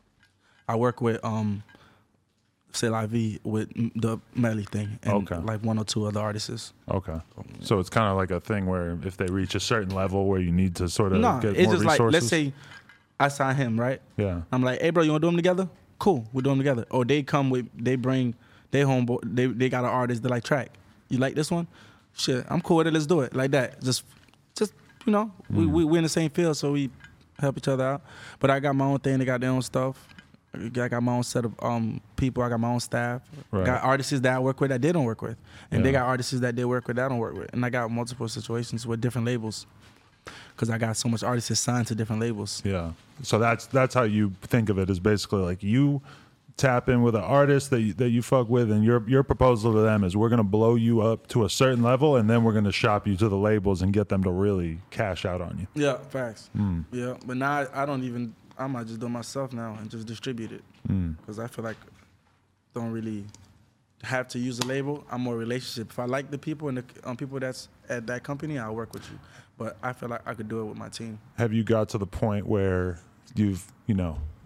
Speaker 2: I work with um, C'est La Vie with m- the Melly thing and
Speaker 1: Okay.
Speaker 2: like one or two other artists.
Speaker 1: Okay. So it's kind of like a thing where if they reach a certain level where you need to sort of
Speaker 2: No,
Speaker 1: get
Speaker 2: it's
Speaker 1: more
Speaker 2: just
Speaker 1: resources.
Speaker 2: like let's say I sign him, right?
Speaker 1: Yeah.
Speaker 2: I'm like, hey, bro, you want to do them together? Cool, we're doing them together. Or they come with, they bring, they homeboy, they they got an artist that like track. You like this one? Shit, I'm cool with it. Let's do it like that. Just, just you know, we we we in the same field, so we help each other out. But I got my own thing. They got their own stuff. I got my own set of um people. I got my own staff.
Speaker 1: Right.
Speaker 2: Got artists that I work with that they don't work with, and they
Speaker 1: Yeah.
Speaker 2: got artists that they work with that I don't work with. And I got multiple situations with different labels, because I got so much artists signed to different labels.
Speaker 1: Yeah. So that's that's how you think of it, is basically like you tap in with an artist that you, that you fuck with, and your your proposal to them is we're gonna blow you up to a certain level, and then we're gonna shop you to the labels and get them to really cash out on you.
Speaker 2: Yeah, facts.
Speaker 1: Mm.
Speaker 2: Yeah, but now I, I don't even. I might just do it myself now and just distribute it,
Speaker 1: Mm.
Speaker 2: because I feel like don't really have to use a label. I'm more relationship. If I like the people and the um, people that's at that company, I'll work with you. But I feel like I could do it with my team.
Speaker 1: Have you got to the point where you've you know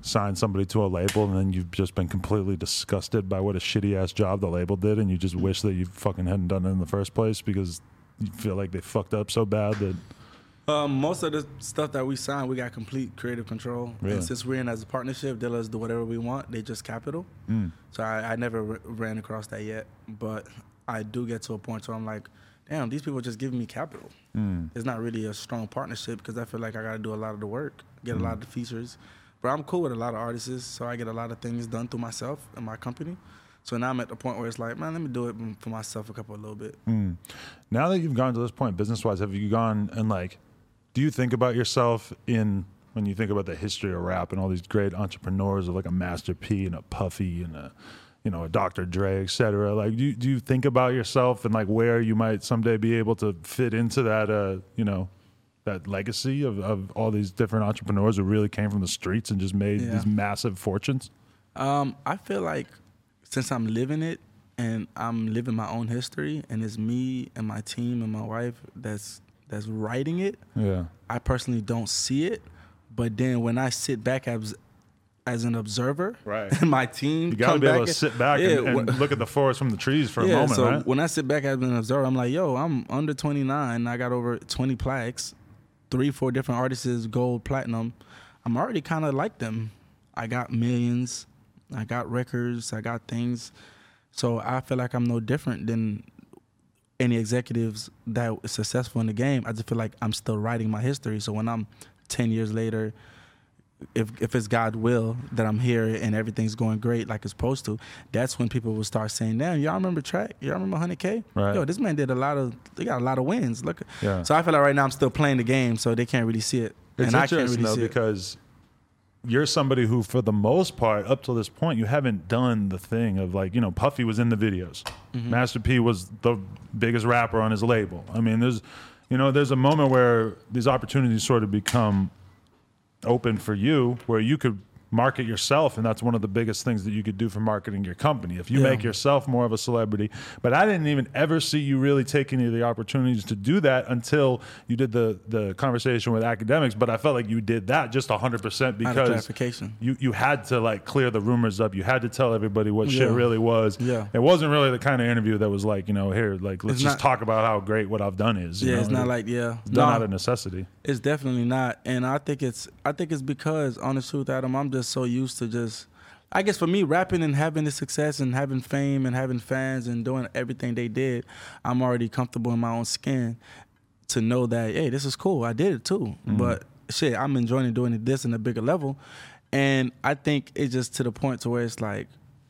Speaker 1: signed somebody to a label and then you've just been completely disgusted by what a shitty ass job the label did, and you just wish that you fucking hadn't done it in the first place because you feel like they fucked up so bad that.
Speaker 2: Um, most of the stuff that we signed, we got complete creative control.
Speaker 1: Really?
Speaker 2: And since we're in as a partnership, they let us do whatever we want. They just capital.
Speaker 1: Mm.
Speaker 2: So I, I never r- ran across that yet. But I do get to a point where I'm like, damn, these people are just giving me capital.
Speaker 1: Mm.
Speaker 2: It's not really a strong partnership because I feel like I got to do a lot of the work, get
Speaker 1: Mm.
Speaker 2: a lot of the features. But I'm cool with a lot of artists, so I get a lot of things done through myself and my company. So now I'm at the point where it's like, man, let me do it for myself a couple a little bit.
Speaker 1: Mm. Now that you've gone to this point business-wise, have you gone and like, do you think about yourself in, when you think about the history of rap and all these great entrepreneurs of like a Master P and a Puffy and a, you know, a Doctor Dre, et cetera, like, do you, do you think about yourself and like where you might someday be able to fit into that, uh, you know, that legacy of, of all these different entrepreneurs who really came from the streets and just made
Speaker 2: Yeah.
Speaker 1: these massive fortunes?
Speaker 2: Um, I feel like since I'm living it and I'm living my own history and it's me and my team and my wife that's that's writing it,
Speaker 1: Yeah.
Speaker 2: I personally don't see it. But then when I sit back as as an observer,
Speaker 1: Right.
Speaker 2: and my team,
Speaker 1: You got to
Speaker 2: come
Speaker 1: be able
Speaker 2: back
Speaker 1: to
Speaker 2: and-
Speaker 1: sit back
Speaker 2: yeah,
Speaker 1: and, and
Speaker 2: wh-
Speaker 1: look at the forest from the trees for a
Speaker 2: yeah,
Speaker 1: moment,
Speaker 2: so
Speaker 1: right?
Speaker 2: when I sit back as an observer, I'm like, yo, I'm under twenty-nine. I got over twenty plaques, three, four different artists, gold, platinum. I'm already kind of like them. I got millions. I got records. I got things. So I feel like I'm no different than any executives that are successful in the game. I just feel like I'm still writing my history. So when I'm ten years later, if if it's God's will that I'm here and everything's going great like it's supposed to, that's when people will start saying, damn, y'all remember Track? Y'all remember one hundred K?
Speaker 1: Right.
Speaker 2: Yo, this man did a lot of, they got a lot of wins. Look.
Speaker 1: Yeah.
Speaker 2: So I feel like right now I'm still playing the game, so they can't really see it.
Speaker 1: It's
Speaker 2: and I can't
Speaker 1: interesting
Speaker 2: really
Speaker 1: though
Speaker 2: see it.
Speaker 1: because you're somebody who, for the most part, up to this point, you haven't done the thing of like, you know, Puffy was in the videos.
Speaker 2: Mm-hmm.
Speaker 1: Master P was the biggest rapper on his label. I mean, there's, you know, there's a moment where these opportunities sort of become open for you where you could market yourself, and that's one of the biggest things that you could do for marketing your company. If you
Speaker 2: Yeah.
Speaker 1: make yourself more of a celebrity. But I didn't even ever see you really take any of the opportunities to do that until you did the the conversation with Academics. But I felt like you did that just one hundred percent
Speaker 2: Out of
Speaker 1: because
Speaker 2: clarification.
Speaker 1: you, you had to like clear the rumors up. You had to tell everybody what shit
Speaker 2: Yeah.
Speaker 1: really was.
Speaker 2: Yeah.
Speaker 1: It wasn't really the kind of interview that was like, you know, here, like, let's
Speaker 2: It's
Speaker 1: just
Speaker 2: not-
Speaker 1: talk about how great what I've done is. you
Speaker 2: Yeah,
Speaker 1: know?
Speaker 2: it's not
Speaker 1: It-
Speaker 2: like, yeah.
Speaker 1: it's done
Speaker 2: No.
Speaker 1: out of necessity.
Speaker 2: It's definitely not, and I think it's I think it's because, honest truth, Adam, I'm just so used to just, I guess for me, rapping and having the success and having fame and having fans and doing everything they did, I'm already comfortable in my own skin to know that, hey, this is cool. I did it too, but shit, I'm enjoying doing it this in a bigger level, and I think it's just to the point to where it's like,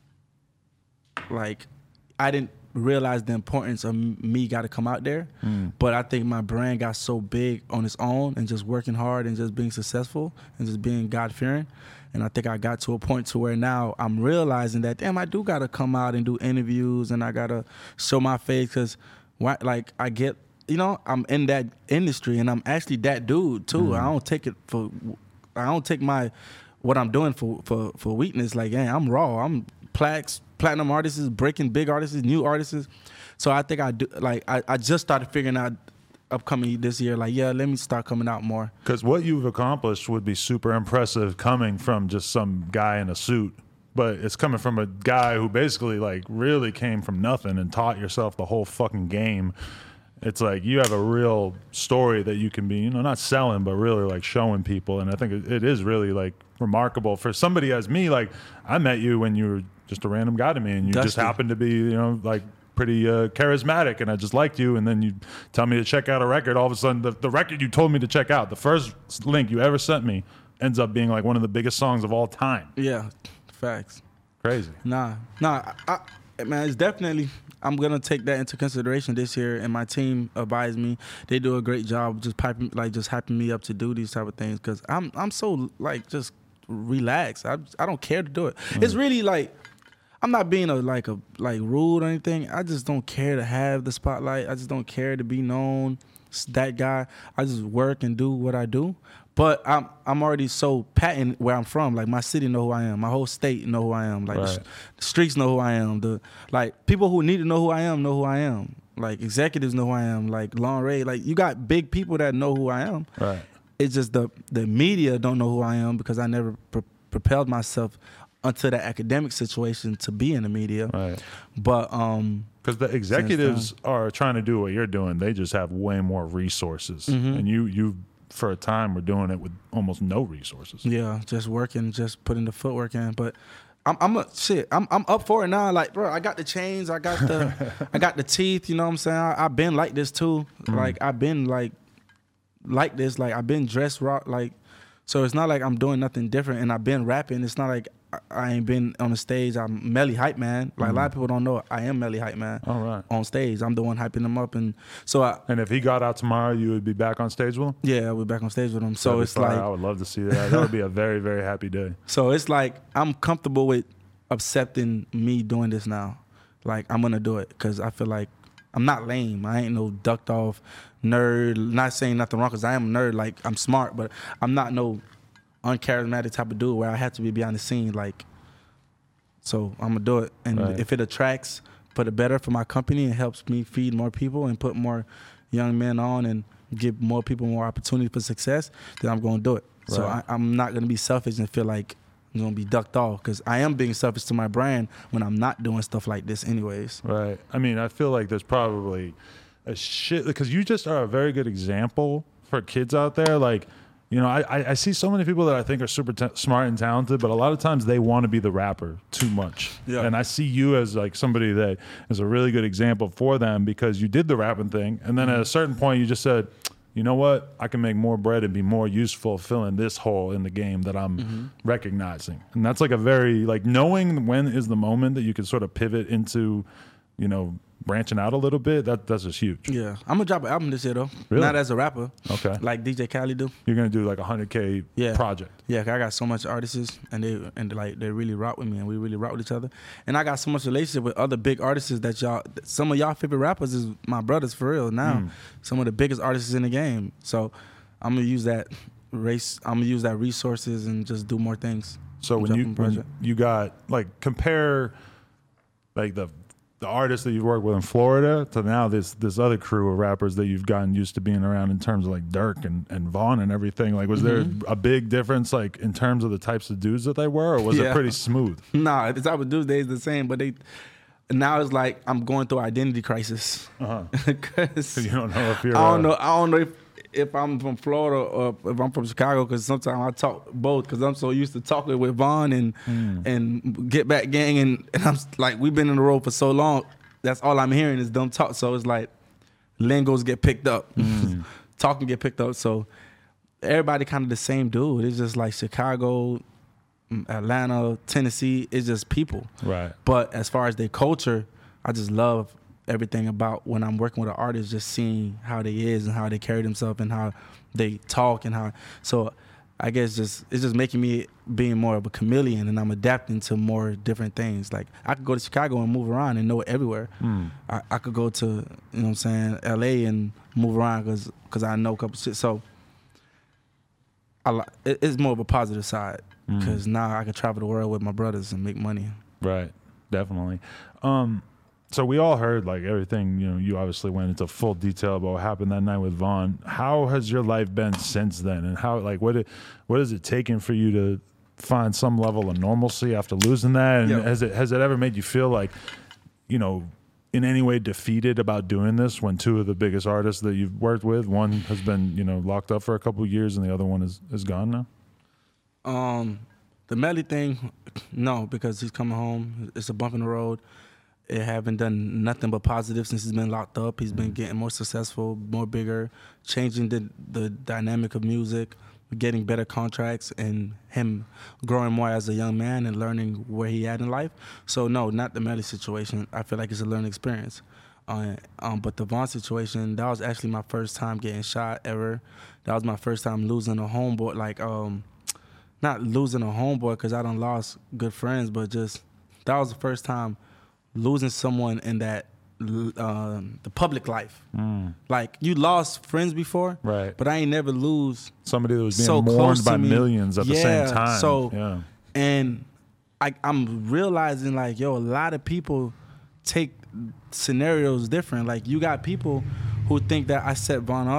Speaker 2: like I didn't realize the importance of m- me got to come out there.
Speaker 1: Mm.
Speaker 2: But I think my brand got so big on its own and just working hard and just being successful and just being God-fearing. And I think I got to a point to where now I'm realizing that, damn, I do got to come out and do interviews and I got to show my face because, like, I get, you know, I'm in that industry and I'm actually that dude too.
Speaker 1: Mm.
Speaker 2: I don't take it for, I don't take my, what I'm doing for, for, for weakness. Like, hey, I'm raw. I'm plaques, platinum artists, breaking big artists, new artists. So I think I do, like, I, I just started figuring out upcoming this year, like, yeah, let me start coming out more.
Speaker 1: Because what you've accomplished would be super impressive coming from just some guy in a suit. But it's coming from a guy who basically like really came from nothing and taught yourself the whole fucking game. It's like you have a real story that you can be, you know, not selling, but really like showing people. And I think it, it is really like remarkable for somebody as me. Like I met you when you were just a random guy to me and you just
Speaker 2: Dusty.
Speaker 1: happened to be, you know, like pretty uh, charismatic, and I just liked you. And then you tell me to check out a record. All of a sudden, the, the record you told me to check out, the first link you ever sent me, ends up being like one of the biggest songs of all time.
Speaker 2: Yeah, facts.
Speaker 1: Crazy.
Speaker 2: Nah, nah, I, I, man, it's definitely, I'm gonna take that into consideration this year, and my team advised me. They do a great job just piping, like just hyping me up to do these type of things because I'm I'm so like just relaxed. I I don't care to do it.
Speaker 1: Mm.
Speaker 2: It's really like, I'm not being a like a like rude or anything. I just don't care to have the spotlight. I just don't care to be known. It's that guy. I just work and do what I do. But I'm I'm already so patent where I'm from. Like my city know who I am. My whole state know who I am. Like the,
Speaker 1: Right.
Speaker 2: the streets know who I am. The like people who need to know who I am know who I am. Like executives know who I am. Like Lon Ray. Like you got big people that know who I am.
Speaker 1: Right.
Speaker 2: It's just the the media don't know who I am because I never pr- propelled myself onto that academic situation to be in the media.
Speaker 1: Right.
Speaker 2: But um,
Speaker 1: because the executives are trying to do what you're doing, they just have way more resources,
Speaker 2: mm-hmm.
Speaker 1: and you you for a time were doing it with almost no resources.
Speaker 2: Yeah, just working, just putting the footwork in, but. I'm, I'm a shit. I'm, I'm up for it now. Like, bro, I got the chains. I got the, I got the teeth. You know what I'm saying? I, I've been like this too. Mm. Like, I've been like, like this. Like, I've been dressed rock. Like, so it's not like I'm doing nothing different. And I've been rapping. It's not like I, I ain't been on the stage. I'm Melly Hype Man. Like mm. a lot of people don't know. I am Melly Hype Man.
Speaker 1: All right.
Speaker 2: On stage, I'm the one hyping them up. And so, I,
Speaker 1: and if he got out tomorrow, you would be back on stage with him.
Speaker 2: Yeah, we're back on stage with him. So it's like
Speaker 1: I would love to see that. That would be a very very happy day.
Speaker 2: So it's like I'm comfortable with accepting me doing this now. Like, I'm gonna do it because I feel like I'm not lame. I ain't no ducked off nerd. Not saying nothing wrong because I am a nerd. Like, I'm smart, but I'm not no uncharismatic type of dude where I have to be behind the scenes. Like, so I'm gonna do it. And right. if it attracts for the better for my company and helps me feed more people and put more young men on and give more people more opportunity for success, then I'm gonna do it. Right. So I, I'm not gonna be selfish and feel like I'm gonna be ducked off because I am being selfish to my brand when I'm not doing stuff like this anyways.
Speaker 1: Right. I mean, I feel like there's probably a shit because you just are a very good example for kids out there. Like, you know, I, I see so many people that I think are super t- smart and talented, but a lot of times they want to be the rapper too much. Yeah. And I see you as like somebody that is a really good example for them because you did the rapping thing. And then mm-hmm. at a certain point you just said, you know what? I can make more bread and be more useful filling this hole in the game that I'm mm-hmm. recognizing. And that's like a very, like knowing when is the moment that you can sort of pivot into, you know, branching out a little bit, that that's just huge.
Speaker 2: Yeah. I'm going to drop an album this year, though.
Speaker 1: Really?
Speaker 2: Not as a rapper.
Speaker 1: Okay.
Speaker 2: Like D J Khaled do.
Speaker 1: You're going to do like a one hundred K
Speaker 2: yeah.
Speaker 1: project. Yeah,
Speaker 2: I got so much artists, and they and like they really rock with me, and we really rock with each other. And I got so much relationship with other big artists that y'all, some of y'all favorite rappers is my brothers for real now. Mm. Some of the biggest artists in the game. So I'm going to use that race, I'm going to use that resources and just do more things.
Speaker 1: So when you, when you got, like, compare like the the artists that you've worked with in Florida to now this this other crew of rappers that you've gotten used to being around in terms of like Dirk and, and Vaughn and everything. Like, was mm-hmm. there a big difference like in terms of the types of dudes that they were, or was yeah. it pretty smooth?
Speaker 2: Nah, the type of dudes they the same, but they now it's like I'm going through identity crisis.
Speaker 1: Uh huh. Because you don't know if you're.
Speaker 2: I don't
Speaker 1: uh,
Speaker 2: know. I don't know if. If I'm from Florida or if I'm from Chicago, because sometimes I talk both, because I'm so used to talking with Vaughn and mm. and Get Back Gang, and, and I'm like, we've been in the road for so long, that's all I'm hearing is them talk. So it's like lingos get picked up, mm. talking get picked up. So everybody kind of the same dude. It's just like Chicago, Atlanta, Tennessee. It's just people.
Speaker 1: Right.
Speaker 2: But as far as their culture, I just love everything about when I'm working with an artist, just seeing how they is and how they carry themselves and how they talk and how. So I guess just it's just making me being more of a chameleon, and I'm adapting to more different things. Like I could go to Chicago and move around and know it everywhere. Mm. I, I could go to, you know what I'm saying, L A and move around because because I know a couple shit. So I it, it's more of a positive side because mm. now I can travel the world with my brothers and make money.
Speaker 1: Right, definitely. Um, So we all heard like everything, you know, you obviously went into full detail about what happened that night with Vaughn. How has your life been since then? And how, like, what, it, what has it taken for you to find some level of normalcy after losing that? And yep. has it, has it ever made you feel like, you know, in any way defeated about doing this when two of the biggest artists that you've worked with, one has been, you know, locked up for a couple of years and the other one is, is gone now?
Speaker 2: Um, the Melly thing, no, because he's coming home. It's a bump in the road. It haven't done nothing but positive since he's been locked up. He's been getting more successful, more bigger, changing the the dynamic of music, getting better contracts, and him growing more as a young man and learning where he at in life. So no, not the Melly situation. I feel like it's a learning experience. Uh, um, but the Vaughn situation, that was actually my first time getting shot ever. That was my first time losing a homeboy. Like, um, not losing a homeboy because I done lost good friends, but just that was the first time losing someone in that uh, the public life. Mm. Like, you lost friends before,
Speaker 1: right?
Speaker 2: But I ain't never lose
Speaker 1: somebody that was being
Speaker 2: so
Speaker 1: mourned by
Speaker 2: me.
Speaker 1: millions at
Speaker 2: yeah,
Speaker 1: the same time.
Speaker 2: So,
Speaker 1: yeah.
Speaker 2: and I, I'm realizing like, yo, a lot of people take scenarios different. Like, you got people who think that I set Vaughn up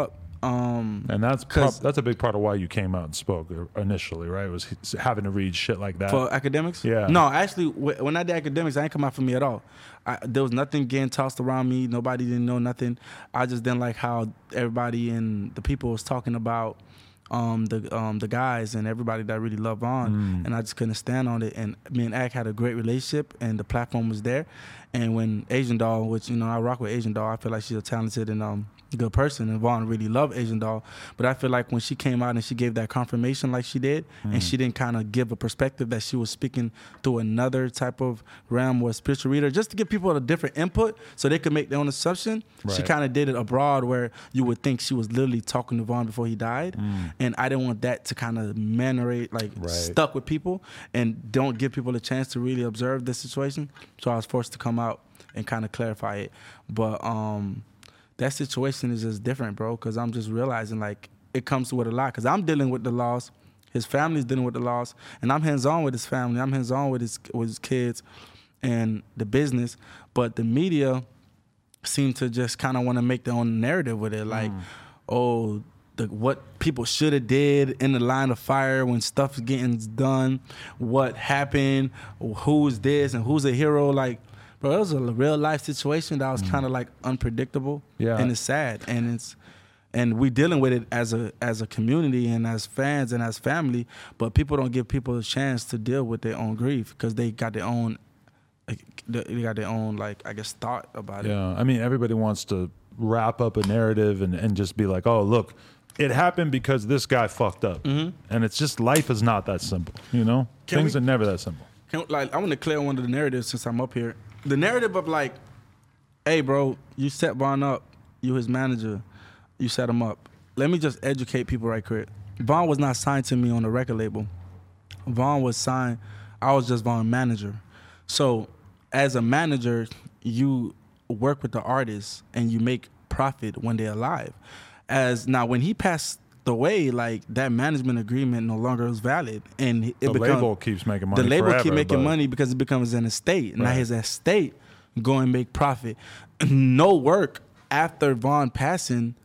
Speaker 2: Um,
Speaker 1: And that's prob- that's a big part of why you came out and spoke initially, right? Was having to read shit like that
Speaker 2: for academics.
Speaker 1: Yeah.
Speaker 2: No, actually, wh- when I did academics, I didn't come out for me at all. I, there was nothing getting tossed around me. Nobody didn't know nothing. I just didn't like how everybody and the people was talking about um, the um, the guys and everybody that really loved Vaughn,
Speaker 1: Mm.
Speaker 2: and I just couldn't stand on it. And me and Ak had a great relationship, and the platform was there. And when Asian Doll, which you know I rock with Asian Doll, I feel like she's a talented and um, good person, and Vaughn really loved Asian Doll. But I feel like when she came out and she gave that confirmation like she did,
Speaker 1: Mm.
Speaker 2: and she didn't kind of give a perspective that she was speaking through another type of realm or spiritual reader, just to give people a different input so they could make their own assumption. She
Speaker 1: Right.
Speaker 2: kind of did it abroad where you would think she was literally talking to Vaughn before he died.
Speaker 1: Mm.
Speaker 2: And I didn't want that to kind of marinate, like
Speaker 1: Right.
Speaker 2: stuck with people and don't give people a chance to really observe the situation. So I was forced to come out and kind of clarify it. But um, that situation is just different, bro, because I'm just realizing like it comes with a lot because I'm dealing with the loss. His family's dealing with the loss, and I'm hands-on with his family. I'm hands-on with his with his kids and the business. But the media seem to just kind of want to make their own narrative with it, like,
Speaker 1: Mm.
Speaker 2: oh, the, what people should have did in the line of fire when stuff's getting done, what happened, who's this and who's a hero. Like, bro, it was a real life situation that was
Speaker 1: Mm.
Speaker 2: kind of like unpredictable,
Speaker 1: Yeah.
Speaker 2: and it's sad, and it's and we dealing with it as a as a community and as fans and as family, but people don't give people a chance to deal with their own grief because they got their own like, they got their own like I guess thought about it.
Speaker 1: Yeah, I mean, everybody wants to wrap up a narrative and, and just be like, oh, look, it happened because this guy fucked up.
Speaker 2: Mhm.
Speaker 1: And it's just, life is not that simple, you know?
Speaker 2: Can
Speaker 1: Things
Speaker 2: we-
Speaker 1: are never that simple.
Speaker 2: Can, like I want to clear one of the narratives since I'm up here. The narrative of like, hey, bro, you set Vaughn up, you his manager, you set him up. Let me just educate people right quick. Vaughn was not signed to me on the record label. Vaughn was signed. I was just Vaughn's manager. So as a manager, you work with the artists and you make profit when they're alive. As now, when he passed away, like that management agreement no longer is valid, and it
Speaker 1: The
Speaker 2: become,
Speaker 1: label keeps making money
Speaker 2: The label
Speaker 1: forever,
Speaker 2: keep making
Speaker 1: but-
Speaker 2: money because it becomes an estate. Now
Speaker 1: Right.
Speaker 2: his estate go and make profit. No work after Vaughn passing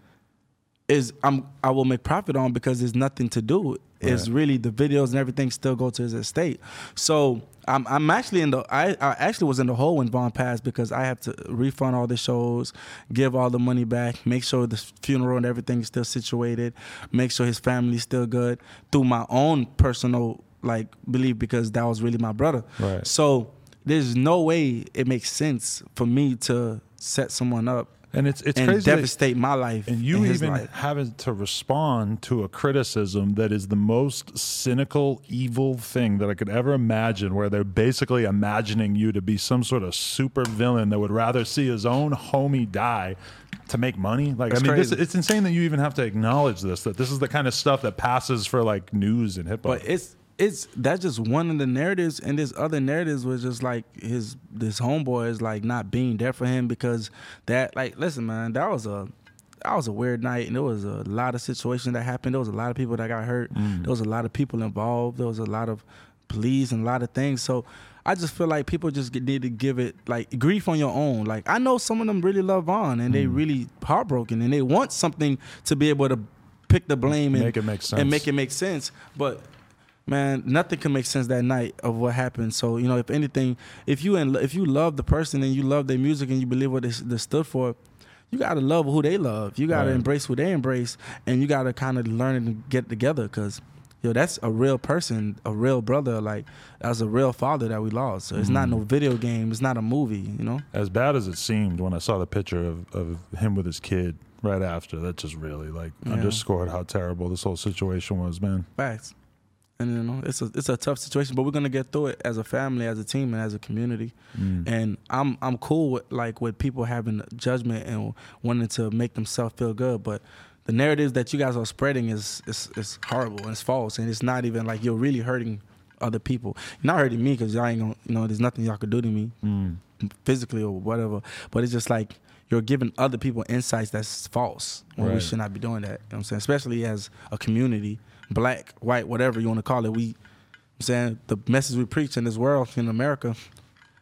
Speaker 2: is I'm I will make profit on because there's nothing to do. It's
Speaker 1: Right.
Speaker 2: really the videos and everything still go to his estate. So I'm I'm actually in the I, I actually was in the hole when Vaughn passed because I have to refund all the shows, give all the money back, make sure the funeral and everything is still situated, make sure his family's still good through my own personal like belief because that was really my brother.
Speaker 1: Right.
Speaker 2: So there's no way it makes sense for me to set someone up
Speaker 1: And it's it's
Speaker 2: and
Speaker 1: crazy that-
Speaker 2: devastate my life
Speaker 1: and you
Speaker 2: and his
Speaker 1: even
Speaker 2: life.
Speaker 1: having to respond to a criticism that is the most cynical, evil thing that I could ever imagine, where they're basically imagining you to be some sort of super villain that would rather see his own homie die to make money. Like,
Speaker 2: That's
Speaker 1: I mean, this,
Speaker 2: crazy.
Speaker 1: it's insane that you even have to acknowledge this, that this is the kind of stuff that passes for like news and hip hop.
Speaker 2: But it's it's that's just one of the narratives, and this other narratives was just like his this homeboy is like not being there for him because that like listen man, that was a that was a weird night, and there was a lot of situations that happened. There was a lot of people that got hurt.
Speaker 1: Mm.
Speaker 2: There was a lot of people involved. There was a lot of police and a lot of things. So I just feel like people just get, need to give it like grief on your own. Like I know some of them really love Vaughn and they
Speaker 1: Mm.
Speaker 2: really heartbroken and they want something to be able to pick the blame and
Speaker 1: Make it make sense.
Speaker 2: and make it make sense. But man, nothing can make sense that night of what happened. So you know, if anything, if you and if you love the person and you love their music and you believe what they, they stood for, you gotta love who they love. You gotta
Speaker 1: Right.
Speaker 2: embrace who they embrace, and you gotta kind of learn and get together. Cause yo, that's a real person, a real brother. Like that's a real father that we lost. So it's not
Speaker 1: Mm-hmm.
Speaker 2: no video game. It's not a movie. You know.
Speaker 1: As bad as it seemed when I saw the picture of, of him with his kid right after, that just really like
Speaker 2: Yeah.
Speaker 1: underscored how terrible this whole situation was, man.
Speaker 2: Facts. And you know, it's a it's a tough situation, but we're gonna get through it as a family, as a team, and as a community.
Speaker 1: Mm.
Speaker 2: And I'm I'm cool with like with people having judgment and wanting to make themselves feel good, but the narratives that you guys are spreading is is, is horrible and it's false, and it's not even like you're really hurting other people. You're not hurting me because y'all ain't gonna, you know, there's nothing y'all could do to me
Speaker 1: Mm.
Speaker 2: physically or whatever. But it's just like you're giving other people insights that's false when we
Speaker 1: Right.
Speaker 2: should not be doing that. You know what I'm saying? Especially as a community, black, white, whatever you want to call it. We, I'm saying the message we preach in this world in America,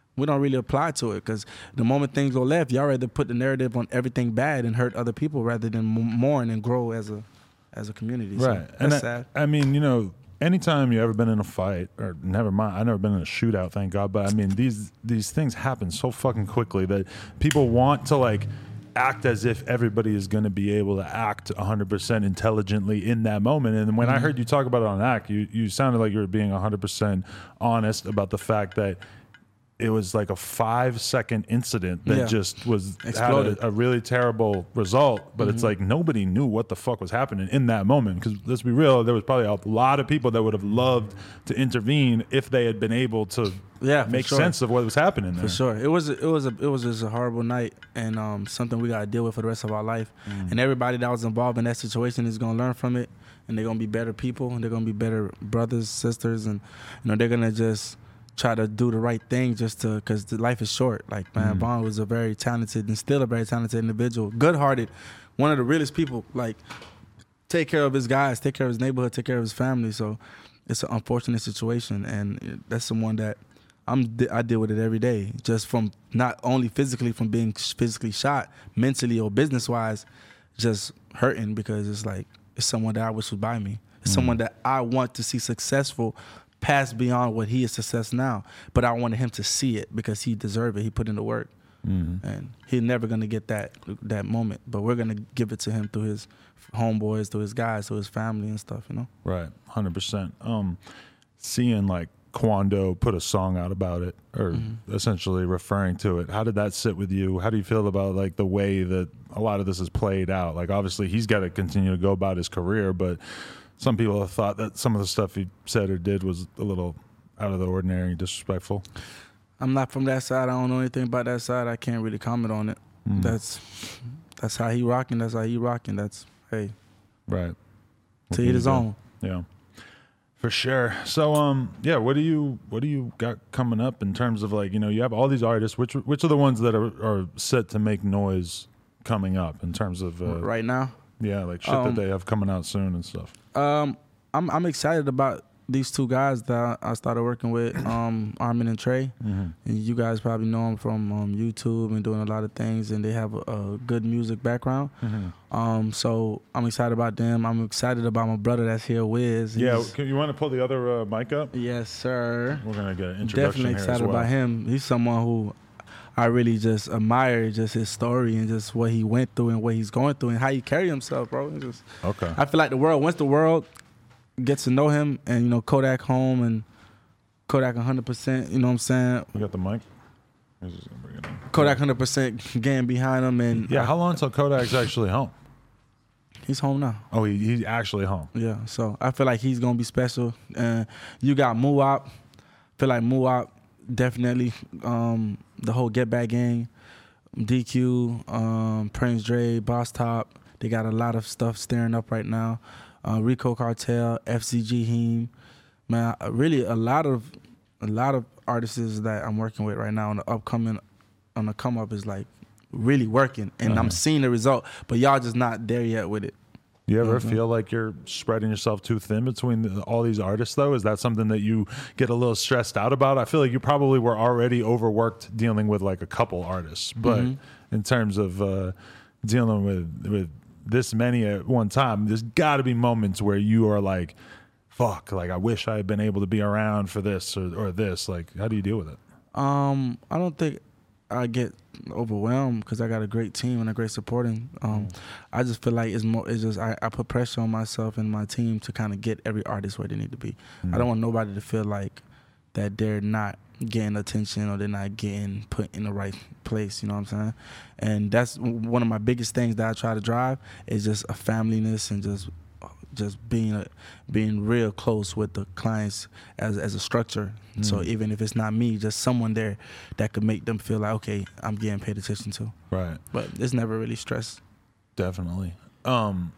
Speaker 2: we don't really apply to it because the moment things go left, y'all rather put the narrative on everything bad and hurt other people rather than mourn and grow as a as a community.
Speaker 1: Right.
Speaker 2: So
Speaker 1: and
Speaker 2: that's
Speaker 1: I,
Speaker 2: sad.
Speaker 1: I mean, you know, anytime you ever been in a fight, or never mind, I've never been in a shootout, thank God. But I mean, these these things happen so fucking quickly that people want to like act as if everybody is going to be able to act one hundred percent intelligently in that moment. And when mm-hmm. I heard you talk about it on Act, you, you sounded like you were being one hundred percent honest about the fact that it was like a five second incident that
Speaker 2: Yeah.
Speaker 1: just was
Speaker 2: Exploded.
Speaker 1: had a, a really terrible result, but mm-hmm. it's like nobody knew what the fuck was happening in that moment. Because let's be real, there was probably a lot of people that would have loved to intervene if they had been able to
Speaker 2: Yeah, for
Speaker 1: make
Speaker 2: sure.
Speaker 1: sense of what was happening there.
Speaker 2: For sure, it was it was a, it was just a horrible night and um, something we got to deal with for the rest of our life.
Speaker 1: Mm.
Speaker 2: And everybody that was involved in that situation is gonna learn from it, and they're gonna be better people, and they're gonna be better brothers, sisters, and you know they're gonna just try to do the right thing just to because the life is short. Like man,
Speaker 1: Mm.
Speaker 2: Vaughn was a very talented and still a very talented individual, good-hearted, one of the realest people. Like take care of his guys, take care of his neighborhood, take care of his family. So it's an unfortunate situation, and that's someone that. I'm, I deal with it every day, just from not only physically from being physically shot, mentally or business wise, just hurting because it's like it's someone that I wish was by me. It's mm. someone that I want to see successful, past beyond what he is success now. But I wanted him to see it because he deserved it. He put in the work,
Speaker 1: mm.
Speaker 2: and he's never gonna get that that moment. But we're gonna give it to him through his homeboys, through his guys, through his family and stuff. You know,
Speaker 1: right? one hundred percent. Um, seeing like. Quando put a song out about it, or mm-hmm. essentially referring to it. How did that sit with you? How do you feel about like the way that a lot of this is played out? Like obviously he's got to continue to go about his career, but some people have thought that some of the stuff he said or did was a little out of the ordinary, disrespectful. I'm
Speaker 2: not from that side. I don't know anything about that side. I can't really comment on it. Mm. That's that's how he rocking. That's how he rocking. That's hey,
Speaker 1: right.
Speaker 2: To eat his own.
Speaker 1: Yeah. For sure. So, um, yeah, what do you what do you got coming up in terms of like you know you have all these artists. Which which are the ones that are, are set to make noise coming up in terms of uh,
Speaker 2: right now?
Speaker 1: Yeah, like shit um, that they have coming out soon and stuff.
Speaker 2: Um, I'm I'm excited about these two guys that I started working with, um, Armin and Trey. Mm-hmm. And you guys probably know them from um, YouTube and doing a lot of things, and they have a, a good music background. Mm-hmm. Um, so I'm excited about them. I'm excited about my brother that's here, Wiz. He's,
Speaker 1: yeah, can you want to pull the other uh, mic up?
Speaker 2: Yes, sir.
Speaker 1: We're gonna get an introduction.
Speaker 2: Definitely excited
Speaker 1: here as well.
Speaker 2: about him. He's someone who I really just admire, just his story and just what he went through and what he's going through and how he carry himself, bro. It's just,
Speaker 1: okay.
Speaker 2: I feel like the world, once the world gets to know him and, you know, Kodak home and Kodak one hundred percent, you know what I'm saying?
Speaker 1: You got the mic? I'm just gonna bring it in.
Speaker 2: Kodak one hundred percent getting behind him. And
Speaker 1: yeah, I, how long until Kodak's actually home?
Speaker 2: He's home now.
Speaker 1: Oh, he, he's actually home.
Speaker 2: Yeah, so I feel like he's going to be special. And you got Muwop. I feel like Muwop definitely, um, the whole Get Back gang, D Q, um, Prince Dre, Boss Top, they got a lot of stuff stirring up right now. Uh, Rico Cartel, F C G Heem, man, really a lot of a lot of artists that I'm working with right now on the upcoming, on the come up is like really working, and uh-huh. I'm seeing the result. But y'all just not there yet with it.
Speaker 1: You ever
Speaker 2: mm-hmm.
Speaker 1: feel like you're spreading yourself too thin between the, all these artists, though? Is that something that you get a little stressed out about? I feel like you probably were already overworked dealing with like a couple artists, but mm-hmm. in terms of uh, dealing with with this many at one time, there's got to be moments where you are like, fuck, like I wish I had been able to be around for this or, or this. Like, how do you deal with it?
Speaker 2: Um, I don't think I get overwhelmed because I got a great team and a great supporting. Um, mm. I just feel like it's more, it's just, I, I put pressure on myself and my team to kind of get every artist where they need to be. Mm. I don't want nobody to feel like that they're not getting attention or they're not getting put in the right place, you know what I'm saying? And that's one of my biggest things that I try to drive is just a familyness and just just being a, being real close with the clients as as a structure. Mm. So even if it's not me, just someone there that could make them feel like, okay, I'm getting paid attention to.
Speaker 1: Right.
Speaker 2: But it's never really stress.
Speaker 1: Definitely. Um,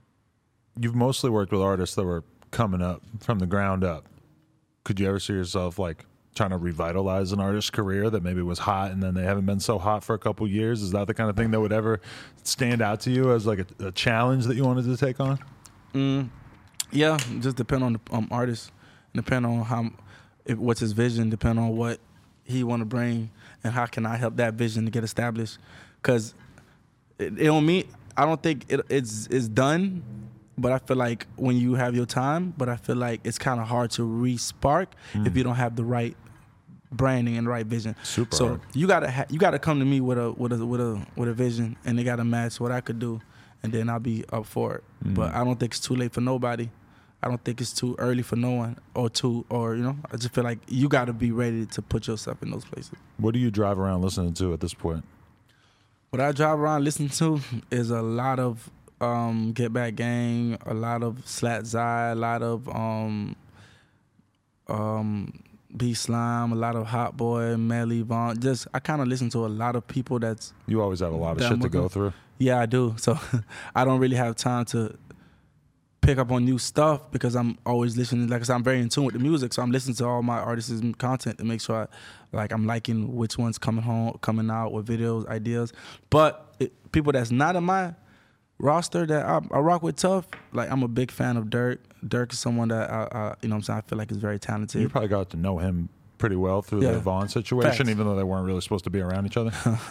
Speaker 1: you've mostly worked with artists that were coming up from the ground up. Could you ever see yourself like trying to revitalize an artist's career that maybe was hot and then they haven't been so hot for a couple years? Is that the kind of thing that would ever stand out to you as like a, a challenge that you wanted to take on?
Speaker 2: Mm, yeah, just depend on the um, artist, depend on how, if, what's his vision, depend on what he want to bring, and how can I help that vision to get established? Because it, it don't mean I don't think it, it's it's done, but I feel like when you have your time, but I feel like it's kind of hard to re-spark mm. if you don't have the right branding and the right vision.
Speaker 1: Super
Speaker 2: so
Speaker 1: hard.
Speaker 2: you gotta ha- you gotta come to me with a with a with a with a vision, and they gotta match what I could do, and then I'll be up for it. Mm. But I don't think it's too late for nobody. I don't think it's too early for no one, or too, or you know. I just feel like you gotta be ready to put yourself in those places.
Speaker 1: What do you drive around listening to at this point?
Speaker 2: What I drive around listening to is a lot of um, Get Back Gang, a lot of Slat Zai, a lot of um, um, B Slime, a lot of Hot Boy, Melly, Vaughn. Just I kind of listen to a lot of people that's.
Speaker 1: You always have a lot of shit to go through.
Speaker 2: Yeah, I do. So I don't really have time to pick up on new stuff because I'm always listening. Like I said, I'm very in tune with the music, so I'm listening to all my artists' content to make sure, I, like, I'm liking which one's coming home, coming out with videos, ideas. But it, people that's not in my roster that I, I rock with tough, like I'm a big fan of Dirk. Dirk is someone that I, I, you know what I'm saying, I feel like is very talented.
Speaker 1: You probably got to know him pretty well through
Speaker 2: yeah.
Speaker 1: the Vaughn situation,
Speaker 2: Facts.
Speaker 1: even though they weren't really supposed to be around each other.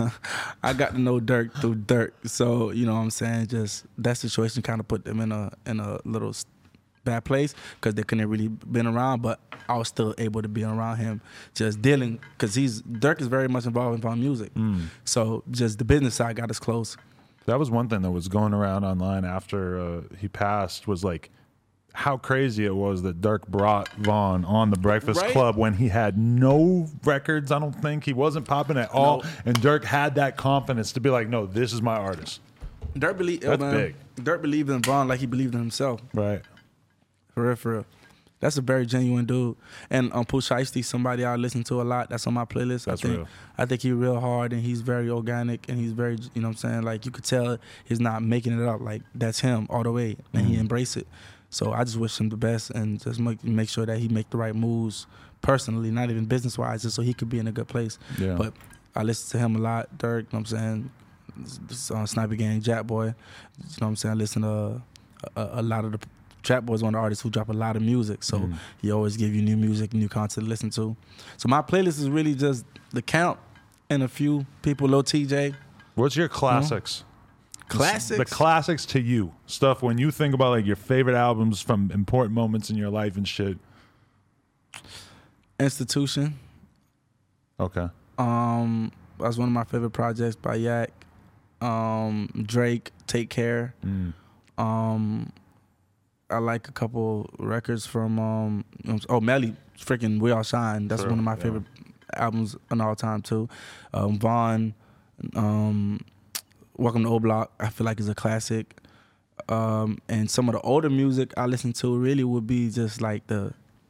Speaker 2: I got to know Dirk through Dirk, so you know what I'm saying. Just that situation kind of put them in a in a little bad place because they couldn't really been around, but I was still able to be around him, just dealing because he's Dirk is very much involved in Vaughn music, mm. so just the business side got us close.
Speaker 1: That was one thing that was going around online after uh, he passed was like how crazy it was that Dirk brought Vaughn on the Breakfast
Speaker 2: right?
Speaker 1: Club when he had no records. I don't think he wasn't popping at all, no. And Dirk had that confidence to be like, "No, this is my artist."
Speaker 2: Dirk believe
Speaker 1: that's
Speaker 2: uh,
Speaker 1: big.
Speaker 2: Dirk believed in Vaughn like he believed in himself.
Speaker 1: Right.
Speaker 2: For real, for real. That's a very genuine dude. And um, Pooh Shiesty, somebody I listen to a lot. That's on my playlist.
Speaker 1: That's
Speaker 2: I think,
Speaker 1: real.
Speaker 2: I think he's real hard and he's very organic and he's very, you know what I'm saying? Like you could tell he's not making it up. Like that's him all the way and mm-hmm. he embraced it. So I just wish him the best and just make make sure that he make the right moves personally, not even business wise, just so he could be in a good place.
Speaker 1: Yeah.
Speaker 2: But I listen to him a lot. Dirk, you know what I'm saying? Uh, Sniper Gang, Jack Boy. You know what I'm saying? I listen to a, a lot of the Trap Boy's one of the artists who drop a lot of music, so mm. he always give you new music, new content to listen to. So my playlist is really just the Count and a few people, Lil T J.
Speaker 1: What's your classics?
Speaker 2: You know? Classics?
Speaker 1: The classics to you. Stuff when you think about like your favorite albums from important moments in your life and shit.
Speaker 2: Institution.
Speaker 1: Okay.
Speaker 2: Um, that's one of my favorite projects by Yak. Um, Drake, Take Care. Mm. Um, I like a couple records from um, oh Melly, freaking We All Shine. That's sure, one of my yeah. favorite albums in all time too. Um, Vaughn, um, Welcome to O Block. I feel like is a classic. Um, and some of the older music I listen to really would be just like the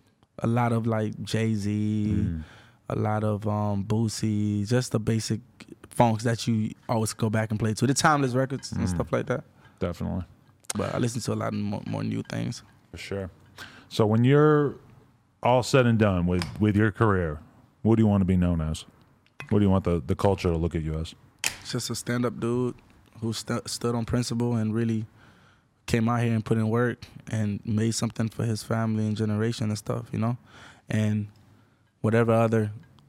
Speaker 2: a lot of like Jay-Z, mm. a lot of um, Boosie, just the basic funks that you always go back and play to. The timeless records mm. and stuff like that.
Speaker 1: Definitely.
Speaker 2: But I listen to a lot more, more new things.
Speaker 1: For sure. So when you're all said and done with, with your career, what do you want to be known as? What do you want the, the culture to look at you as?
Speaker 2: Just a stand-up dude who st- stood on principle and really came out here and put in work and made something for his family and generation and stuff, you know? And whatever other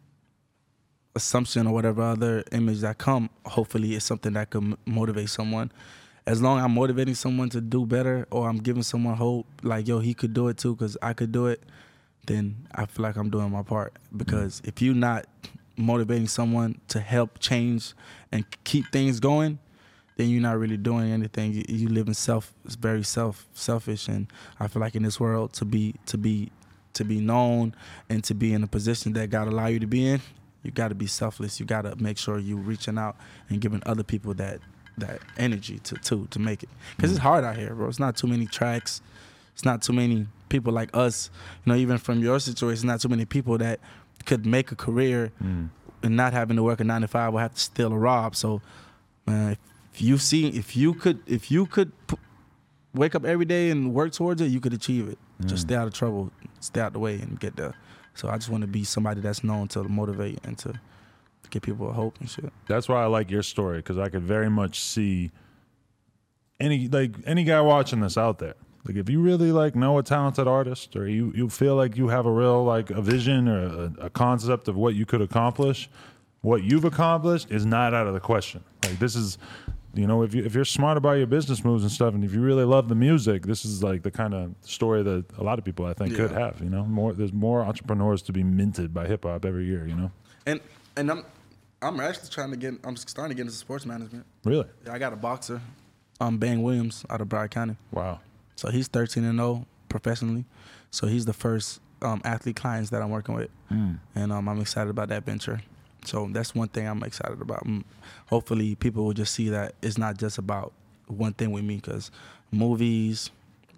Speaker 2: assumption or whatever other image that come, hopefully it's something that could motivate someone. As long as I'm motivating someone to do better or I'm giving someone hope, like, yo, he could do it too because I could do it, then I feel like I'm doing my part. Because if you're not motivating someone to help change and keep things going, then you're not really doing anything. You, you live in self, it's very self selfish, and I feel like in this world to be to be to be known and to be in a position that God allow you to be in, you got to be selfless. You got to make sure you reaching out and giving other people that that energy to to to make it, because it's hard out here, bro. It's not too many tracks. It's not too many people like us. You know, even from your situation, not too many people that could make a career mm. and not having to work a nine to five or have to steal or rob. So, man, if you see, if you could, if you could p- wake up every day and work towards it, you could achieve it. Mm. Just stay out of trouble, stay out the way, and get there. So I just want to be somebody that's known to motivate and to give people a hope and shit.
Speaker 1: That's why I like your story, because I could very much see any like any guy watching this out there. Like if you really like know a talented artist, or you, you feel like you have a real like a vision or a, a concept of what you could accomplish, what you've accomplished is not out of the question. Like this is, you know, if you if you're smart about your business moves and stuff, and if you really love the music, this is like the kind of story that a lot of people I think
Speaker 2: Yeah.
Speaker 1: could have. You know, more there's more entrepreneurs to be minted by hip hop every year. You know,
Speaker 2: And and I'm I'm actually trying to get. I'm starting to get into sports management.
Speaker 1: really,
Speaker 2: Yeah, I got a boxer, um, Bang Williams out of Broward County.
Speaker 1: wow.
Speaker 2: So he's thirteen and oh professionally. So he's the first um, athlete clients that I'm working with,
Speaker 1: Mm.
Speaker 2: and um, I'm excited about that venture. So that's one thing I'm excited about. Mm, Hopefully, people will just see that it's not just about one thing with me, because movies,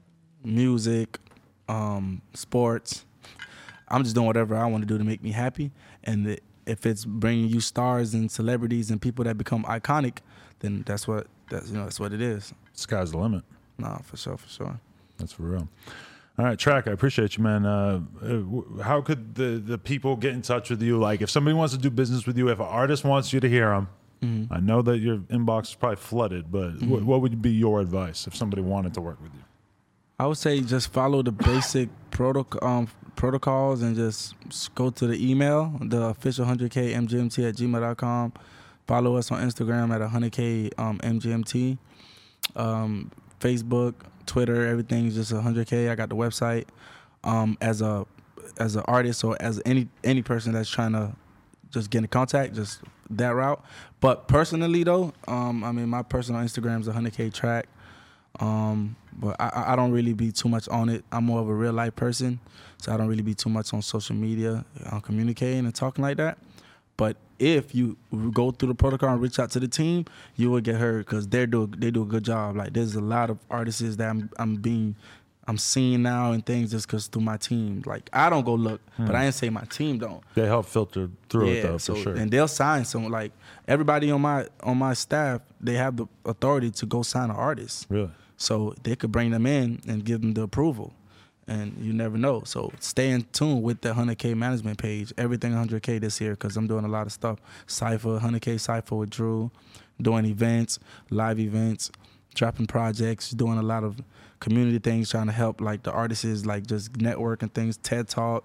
Speaker 2: music, um, sports, I'm just doing whatever I want to do to make me happy. And the, if it's bringing you stars and celebrities and people that become iconic, then that's what that's you know that's what it is.
Speaker 1: Sky's the limit.
Speaker 2: Nah, for sure, for sure.
Speaker 1: That's for real. All right, Track, I appreciate you, man. Uh, uh, how could the, the people get in touch with you? Like, if somebody wants to do business with you, if an artist wants you to hear them,
Speaker 2: Mm-hmm.
Speaker 1: I know that your inbox is probably flooded, but
Speaker 2: Mm-hmm.
Speaker 1: what, what would be your advice if somebody wanted to work with you?
Speaker 2: I would say just follow the basic protoc- um, protocols and just s- go to the email, the official one hundred K M G M T at gmail dot com. Follow us on Instagram at one hundred K um, M G M T. Um, Facebook, Twitter, everything's just one hundred K. I got the website. Um, as a as an artist or as any any person that's trying to just get in contact, just that route. But personally though, um, I mean my personal Instagram is one hundred K Track. Um, but I, I don't really be too much on it. I'm more of a real life person, so I don't really be too much on social media, on communicating and talking like that. But if you go through the protocol and reach out to the team, you will get heard because they do they do a good job. Like there's a lot of artists that I'm I'm being I'm seeing now and things just because through my team. Like I don't go look,
Speaker 1: Hmm.
Speaker 2: but I ain't say my team don't.
Speaker 1: They help filter through it, though,
Speaker 2: so,
Speaker 1: for sure.
Speaker 2: And they'll sign someone. Like everybody on my on my staff, they have the authority to go sign an artist.
Speaker 1: Really?
Speaker 2: So they could bring them in and give them the approval. And you never know. So stay in tune with the one hundred K management page. Everything one hundred K this year because I'm doing a lot of stuff. Cypher, one hundred K Cypher with Drew, doing events, live events, dropping projects, doing a lot of community things, trying to help like the artists, like just network and things, TED Talk,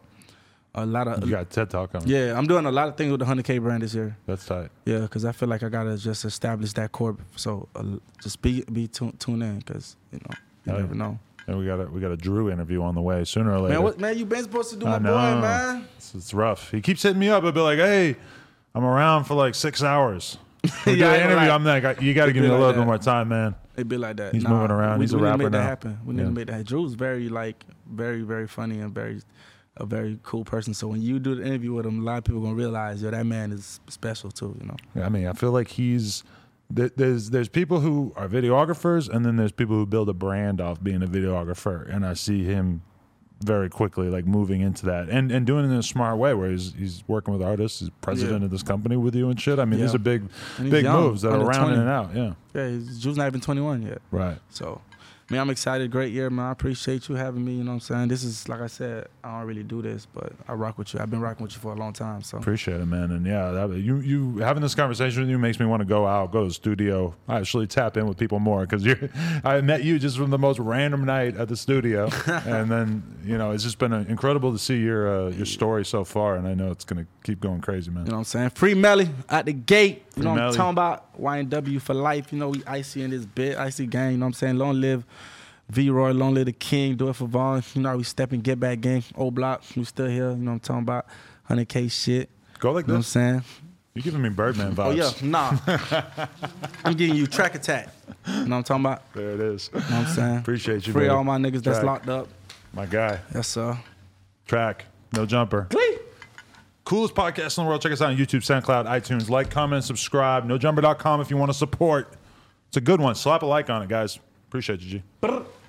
Speaker 2: a lot of.
Speaker 1: You got TED Talk coming.
Speaker 2: Yeah, I'm doing a lot of things with the one hundred K brand this year.
Speaker 1: That's tight.
Speaker 2: Yeah, because I feel like I gotta just establish that core. So uh, just be be tuned tune in because you know you
Speaker 1: Oh,
Speaker 2: never
Speaker 1: yeah.
Speaker 2: know.
Speaker 1: And we got a we got a Drew interview on the way sooner or later.
Speaker 2: Man, what, man, you been supposed to do
Speaker 1: I
Speaker 2: my boy,
Speaker 1: know.
Speaker 2: man.
Speaker 1: It's, it's rough. He keeps hitting me up. I'll be like, "Hey, I'm around for like six hours." We do
Speaker 2: Yeah, I
Speaker 1: an
Speaker 2: ain't
Speaker 1: interview.
Speaker 2: gonna lie.
Speaker 1: I'm like, "You got to
Speaker 2: It
Speaker 1: give
Speaker 2: be
Speaker 1: me a
Speaker 2: like
Speaker 1: little
Speaker 2: that.
Speaker 1: bit more time, man."
Speaker 2: It'd be like that.
Speaker 1: He's moving around.
Speaker 2: We,
Speaker 1: He's a
Speaker 2: we need to
Speaker 1: rapper
Speaker 2: make that
Speaker 1: now.
Speaker 2: happen. We need
Speaker 1: Yeah.
Speaker 2: to make that. Drew's very like very very funny and very a very cool person. So when you do the interview with him, a lot of people gonna realize, yo, that man is special too. You know.
Speaker 1: Yeah, I mean, I feel like he's th- there's there's people who are videographers, and then there's people who build a brand off being a videographer, and I see him very quickly like moving into that and and doing it in a smart way where he's he's working with artists, he's president
Speaker 2: Yeah.
Speaker 1: of this company with you and shit. I mean,
Speaker 2: Yeah.
Speaker 1: these are big
Speaker 2: And he's
Speaker 1: big
Speaker 2: young,
Speaker 1: moves that are
Speaker 2: under
Speaker 1: around
Speaker 2: twenty.
Speaker 1: in and out. Yeah,
Speaker 2: Yeah, he's, Drew's not even twenty-one yet.
Speaker 1: right.
Speaker 2: So, I mean, I'm excited. Great year, man. I appreciate you having me. You know what I'm saying? This is, like I said, I don't really do this, but I rock with you. I've been rocking with you for a long time. So,
Speaker 1: Appreciate it, man. And yeah, that, you you having this conversation with you makes me want to go out, go to the studio, actually tap in with people more because you. I met you just from the most random night at the studio, and then you know it's just been uh, incredible to see your uh, your story so far, and I know it's gonna keep going crazy, man.
Speaker 2: you know what I'm saying? Free Melly at the gate. You
Speaker 1: Free
Speaker 2: know what I'm
Speaker 1: Melly.
Speaker 2: talking about? Y N W for life. You know, we icy in this bit. Icy gang. You know what I'm saying? Long live V-Roy. Long live the king. Do it for Vaughn. You know how we stepping, get back gang. Old block. We still here. You know what I'm talking about? one hundred K shit.
Speaker 1: Go like
Speaker 2: You know what I'm
Speaker 1: this.
Speaker 2: saying?
Speaker 1: You're giving me Birdman vibes.
Speaker 2: Oh, yeah. Nah. I'm giving you track attack. You know what I'm talking about?
Speaker 1: There it is.
Speaker 2: You know what I'm saying?
Speaker 1: Appreciate you,
Speaker 2: Free
Speaker 1: brother.
Speaker 2: all my niggas that's
Speaker 1: Track.
Speaker 2: locked up.
Speaker 1: My guy.
Speaker 2: Yes, sir.
Speaker 1: Track. No jumper.
Speaker 2: Glee.
Speaker 1: Coolest podcast in the world. Check us out on YouTube, SoundCloud, iTunes. Like, comment, subscribe. no jumper dot com if you want to support. It's a good one. Slap a like on it, guys. Appreciate you, G.
Speaker 2: Brr.